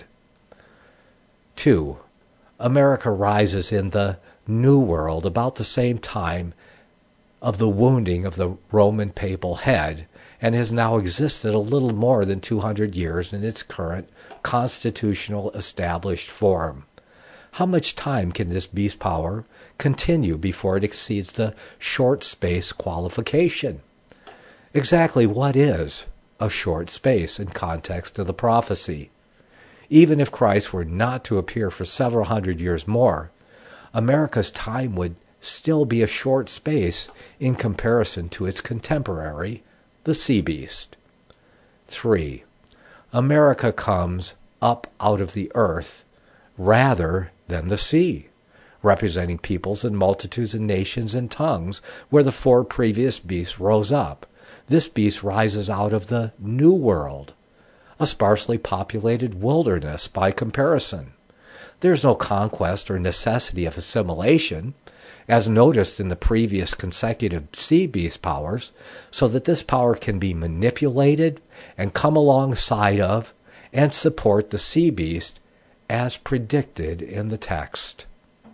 Speaker 2: Two. America rises in the New World about the same time of the wounding of the Roman papal head, and has now existed a little more than two hundred years in its current constitutional established form. How much time can this beast power continue before it exceeds the short space qualification? Exactly what is a short space in context of the prophecy? Even if Christ were not to appear for several hundred years more, America's time would still be a short space in comparison to its contemporary, the sea beast. Three. America comes up out of the earth rather than the sea, representing peoples and multitudes and nations and tongues where the four previous beasts rose up. This beast rises out of the New World, a sparsely populated wilderness by comparison. There's no conquest or necessity of assimilation, as noticed in the previous consecutive sea beast powers, so that this power can be manipulated and come alongside of and support the sea beast as predicted in the text.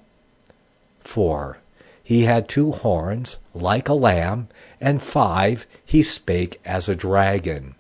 Speaker 2: Four. He had two horns, like a lamb, and five, he spake as a dragon.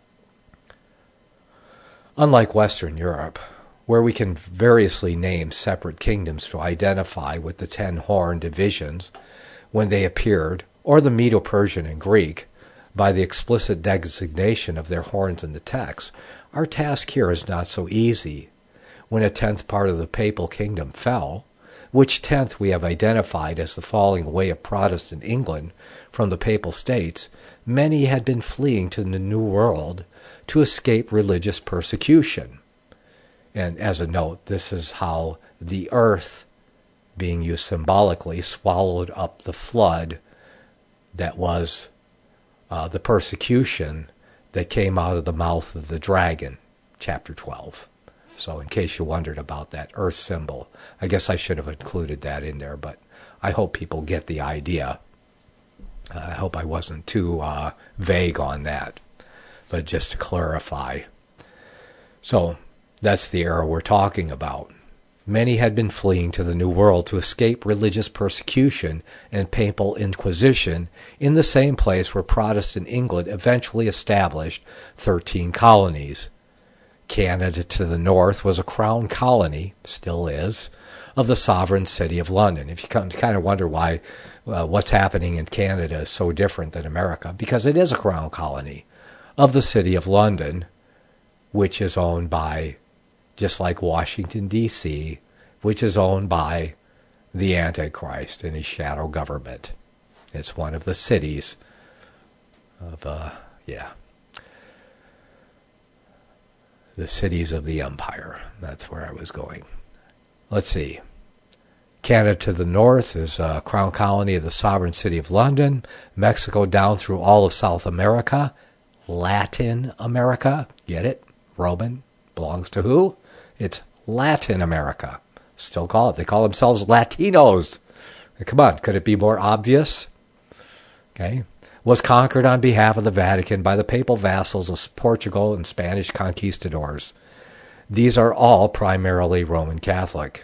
Speaker 2: Unlike Western Europe, where we can variously name separate kingdoms to identify with the ten horn divisions when they appeared, or the Medo-Persian and Greek, by the explicit designation of their horns in the text, our task here is not so easy. When a tenth part of the papal kingdom fell, which tenth we have identified as the falling away of Protestant England from the papal states, many had been fleeing to the New World to escape religious persecution. And as a note, this is how the earth, being used symbolically, swallowed up the flood that was uh, the persecution that came out of the mouth of the dragon, chapter twelve. So in case you wondered about that earth symbol, I guess I should have included that in there, but I hope people get the idea. Uh, I hope I wasn't too uh, vague on that, but just to clarify. So that's the era we're talking about. Many had been fleeing to the New World to escape religious persecution and papal inquisition in the same place where Protestant England eventually established thirteen colonies. Canada to the north was a crown colony, still is, of the sovereign city of London. If you kind of wonder why uh, what's happening in Canada is so different than America, because it is a crown colony of the city of London, which is owned by, just like Washington, D C, which is owned by the Antichrist and his shadow government. It's one of the cities of, uh, yeah, the cities of the empire. That's where I was going. Let's see. Canada to the north is a crown colony of the sovereign city of London. Mexico down through all of South America. Latin America. Get it? Roman belongs to who? It's Latin America. Still call it. They call themselves Latinos. Come on, could it be more obvious? Okay. Was conquered on behalf of the Vatican by the papal vassals of Portugal and Spanish conquistadors. These are all primarily Roman Catholic.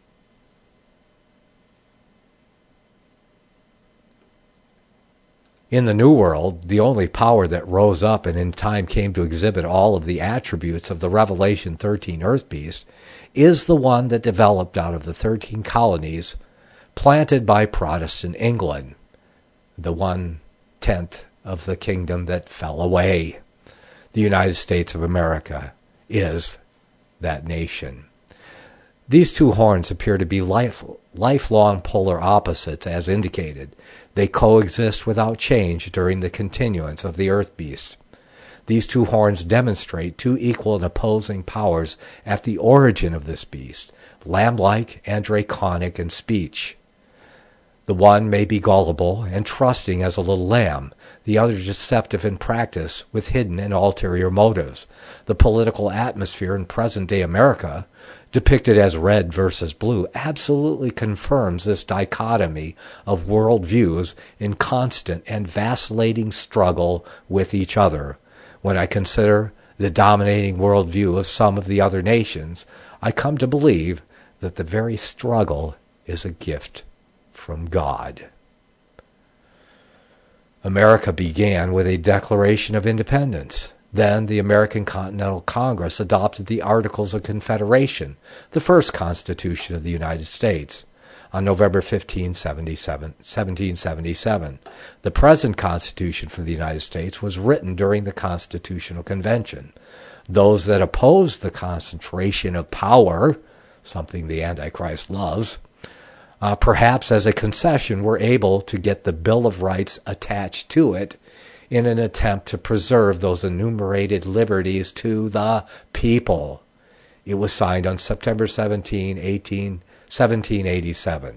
Speaker 2: In the New World, the only power that rose up and in time came to exhibit all of the attributes of the Revelation thirteen earth beast is the one that developed out of the thirteen colonies planted by Protestant England, the one-tenth of the kingdom that fell away. The United States of America is that nation. These two horns appear to be life, lifelong polar opposites, as indicated. They coexist without change during the continuance of the earth beast. These two horns demonstrate two equal and opposing powers at the origin of this beast, lamb-like and draconic in speech. The one may be gullible and trusting as a little lamb, the other deceptive in practice with hidden and ulterior motives. The political atmosphere in present-day America, depicted as red versus blue, absolutely confirms this dichotomy of worldviews in constant and vacillating struggle with each other. When I consider the dominating worldview of some of the other nations, I come to believe that the very struggle is a gift from God. America began with a Declaration of Independence. Then the American Continental Congress adopted the Articles of Confederation, the first Constitution of the United States, on November fifteenth, seventeen seventy-seven. The present Constitution for the United States was written during the Constitutional Convention. Those that opposed the concentration of power, something the Antichrist loves, uh, perhaps as a concession were able to get the Bill of Rights attached to it in an attempt to preserve those enumerated liberties to the people. It was signed on September seventeenth, seventeen eighty-seven.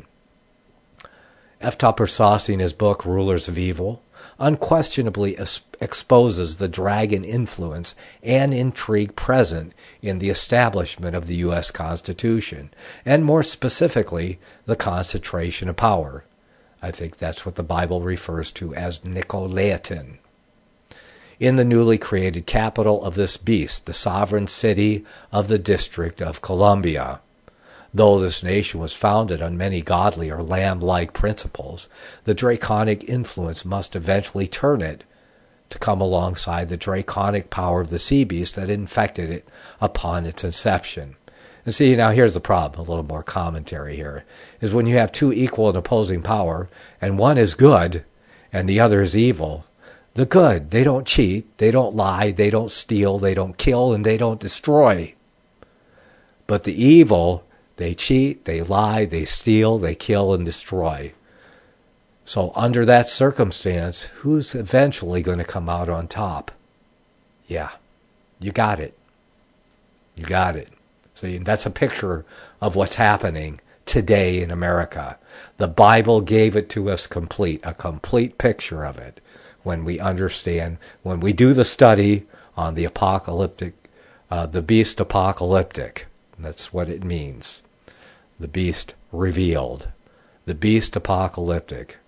Speaker 2: F. Tupper Saucy, in his book Rulers of Evil, unquestionably es- exposes the dragon influence and intrigue present in the establishment of the U S Constitution, and more specifically, the concentration of power. I think that's what the Bible refers to as Nicolaitan. In the newly created capital of this beast, the sovereign city of the District of Columbia. Though this nation was founded on many godly or lamb-like principles, the draconic influence must eventually turn it to come alongside the draconic power of the sea beast that infected it upon its inception. And see, now here's the problem, a little more commentary here, is when you have two equal and opposing power, and one is good, and the other is evil, the good, they don't cheat, they don't lie, they don't steal, they don't kill, and they don't destroy. But the evil, they cheat, they lie, they steal, they kill, and destroy. So under that circumstance, who's eventually going to come out on top? Yeah, you got it. You got it. See, that's a picture of what's happening today in America. The Bible gave it to us complete, a complete picture of it. When we understand, when we do the study on the apocalyptic, uh, the beast apocalyptic, that's what it means. The beast revealed. The beast apocalyptic.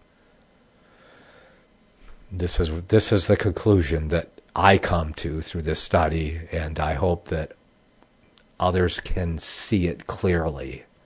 Speaker 2: This is this is the conclusion that I come to through this study, and I hope that others can see it clearly.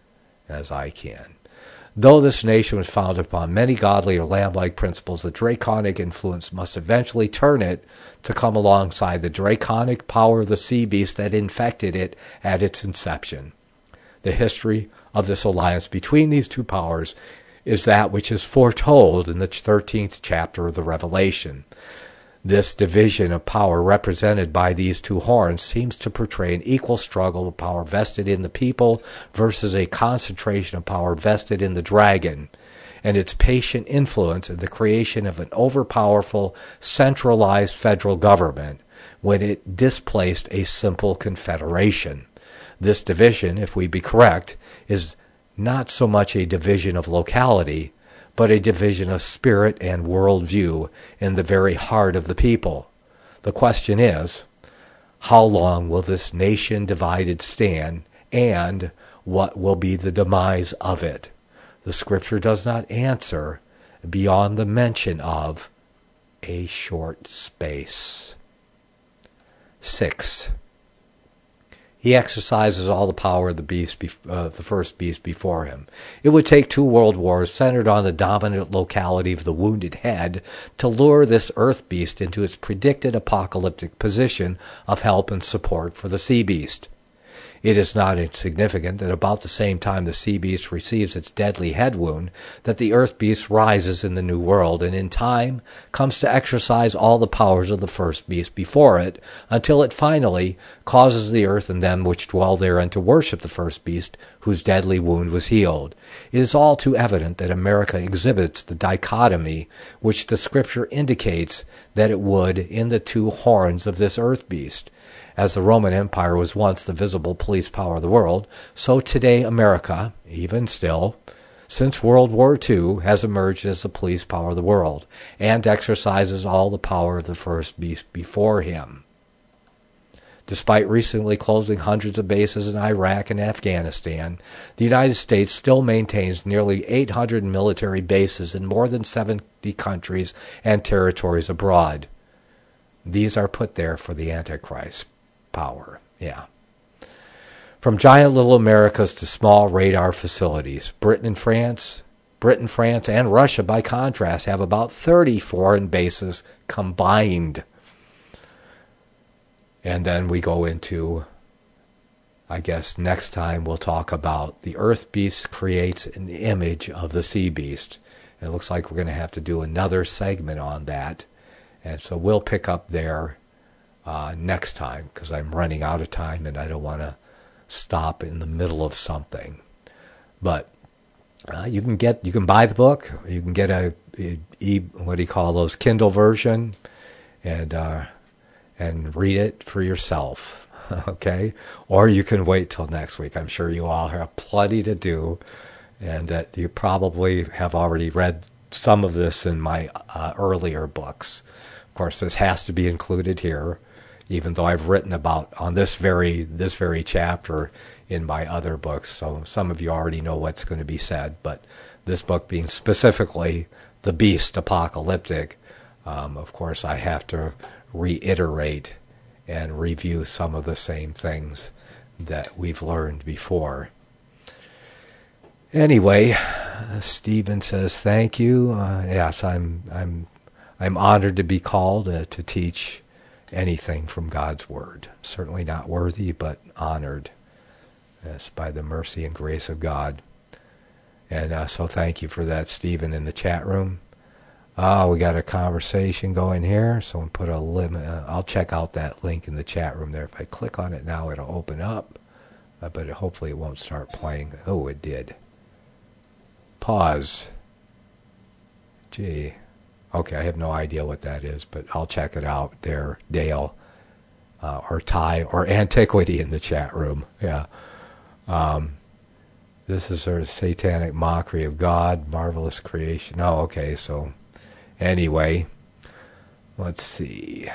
Speaker 2: as I can. Though this nation was founded upon many godly or lamb-like principles, the draconic influence must eventually turn it to come alongside the draconic power of the sea beast that infected it at its inception. The history of this alliance between these two powers is that which is foretold in the thirteenth chapter of the Revelation. This division of power represented by these two horns seems to portray an equal struggle of power vested in the people versus a concentration of power vested in the dragon, and its patient influence in the creation of an overpowerful, centralized federal government when it displaced a simple confederation. This division, if we be correct, is not so much a division of locality, but a division of spirit and worldview in the very heart of the people. The question is, how long will this nation divided stand, and what will be the demise of it? The scripture does not answer beyond the mention of a short space. Six. He exercises all the power of the beast, uh, the first beast before him. It would take two world wars centered on the dominant locality of the wounded head to lure this earth beast into its predicted apocalyptic position of help and support for the sea beast. It is not insignificant that about the same time the sea beast receives its deadly head wound, that the earth beast rises in the new world, and in time comes to exercise all the powers of the first beast before it, until it finally causes the earth and them which dwell therein to worship the first beast, whose deadly wound was healed. It is all too evident that America exhibits the dichotomy which the scripture indicates that it would in the two horns of this earth beast. As the Roman Empire was once the visible police power of the world, so today America, even still, since World War Two, has emerged as the police power of the world, and exercises all the power of the first beast before him. Despite recently closing hundreds of bases in Iraq and Afghanistan, the United States still maintains nearly eight hundred military bases in more than seventy countries and territories abroad. These are put there for the Antichrist power, yeah. From giant little Americas to small radar facilities, Britain and France, Britain, France, and Russia, by contrast, have about thirty foreign bases combined. And then we go into, I guess next time we'll talk about the earth beast creates an image of the sea beast. And it looks like we're going to have to do another segment on that. And so we'll pick up there uh, next time, because I'm running out of time and I don't want to stop in the middle of something. But uh, you can get, you can buy the book. You can get a, a, a what do you call those, Kindle version, and uh, and read it for yourself. Okay, or you can wait till next week. I'm sure you all have plenty to do, and that you probably have already read some of this in my uh, earlier books. Of course, this has to be included here, even though I've written about on this very this very chapter in my other books. So some of you already know what's going to be said, but this book being specifically the beast apocalyptic, um, of course, I have to reiterate and review some of the same things that we've learned before. Anyway, uh, Stephen says thank you. Uh, yes, I'm I'm I'm honored to be called uh, to teach anything from God's Word. Certainly not worthy, but honored. Yes, by the mercy and grace of God. And uh, so thank you for that, Stephen, in the chat room. Oh, we got a conversation going here. Someone put a limit. Uh, I'll check out that link in the chat room there. If I click on it now, it'll open up. Uh, but it, hopefully it won't start playing. Oh, it did. Pause. Gee. Okay, I have no idea what that is, but I'll check it out there, Dale, uh, or Ty, or Antiquity in the chat room. Yeah. Um, this is sort of satanic mockery of God, marvelous creation. Oh, okay, so anyway, let's see.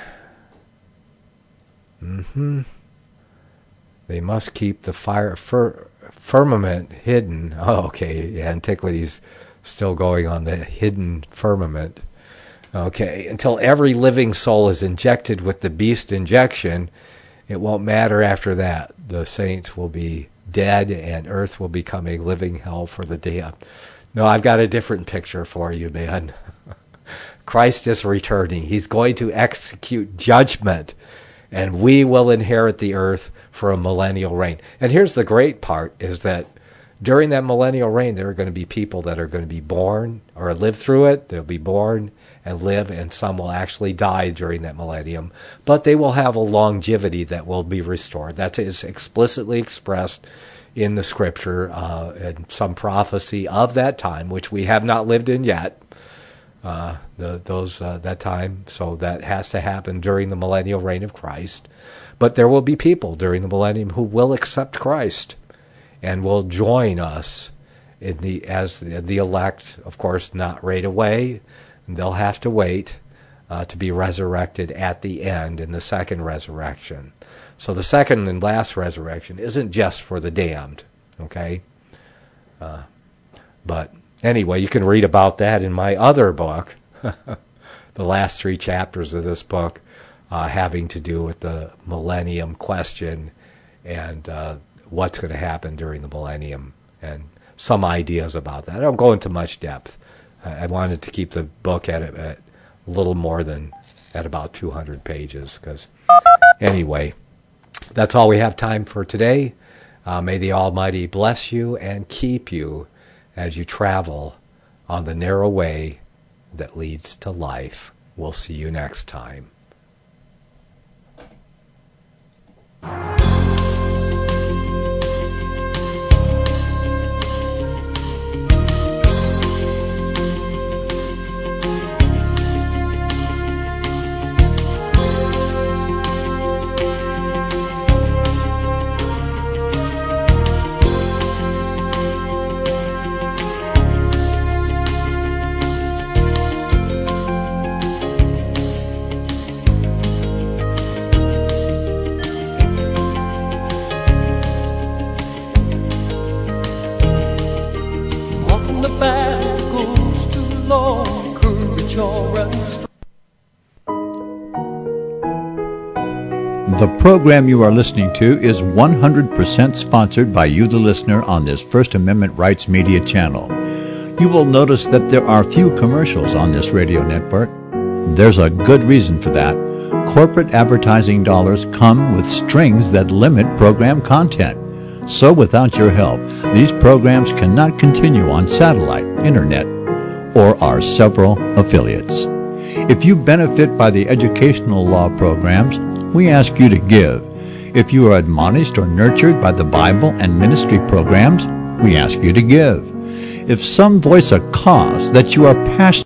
Speaker 2: Mm-hmm. They must keep the fire fir- firmament hidden. Oh, okay, Antiquity's still going on the hidden firmament. Okay, until every living soul is injected with the beast injection, it won't matter after that. The saints will be dead, and earth will become a living hell for the damned. No, I've got a different picture for you, man. Christ is returning. He's going to execute judgment, and we will inherit the earth for a millennial reign. And here's the great part, is that during that millennial reign, there are going to be people that are going to be born or live through it. They'll be born and live, and some will actually die during that millennium. But they will have a longevity that will be restored. That is explicitly expressed in the Scripture, uh, and some prophecy of that time, which we have not lived in yet. Uh, the, those uh, that time, so that has to happen during the millennial reign of Christ. But there will be people during the millennium who will accept Christ and will join us in the as the, the elect. Of course, not right away. They'll have to wait uh, to be resurrected at the end in the second resurrection. So the second and last resurrection isn't just for the damned, okay? Uh, but anyway, you can read about that in my other book, the last three chapters of this book, uh, having to do with the millennium question and uh, what's going to happen during the millennium, and some ideas about that. I don't go into much depth. I wanted to keep the book at, at a little more than at about two hundred pages. Because anyway, that's all we have time for today. Uh, may the Almighty bless you and keep you as you travel on the narrow way that leads to life. We'll see you next time.
Speaker 1: The program you are listening to is one hundred percent sponsored by you, the listener, on this First Amendment Rights Media channel. You will notice that there are few commercials on this radio network. There's a good reason for that. Corporate advertising dollars come with strings that limit program content. So without your help, these programs cannot continue on satellite, internet, or our several affiliates. If you benefit by the educational law programs, we ask you to give. If you are admonished or nurtured by the Bible and ministry programs, we ask you to give. If some voice a cause that you are passionate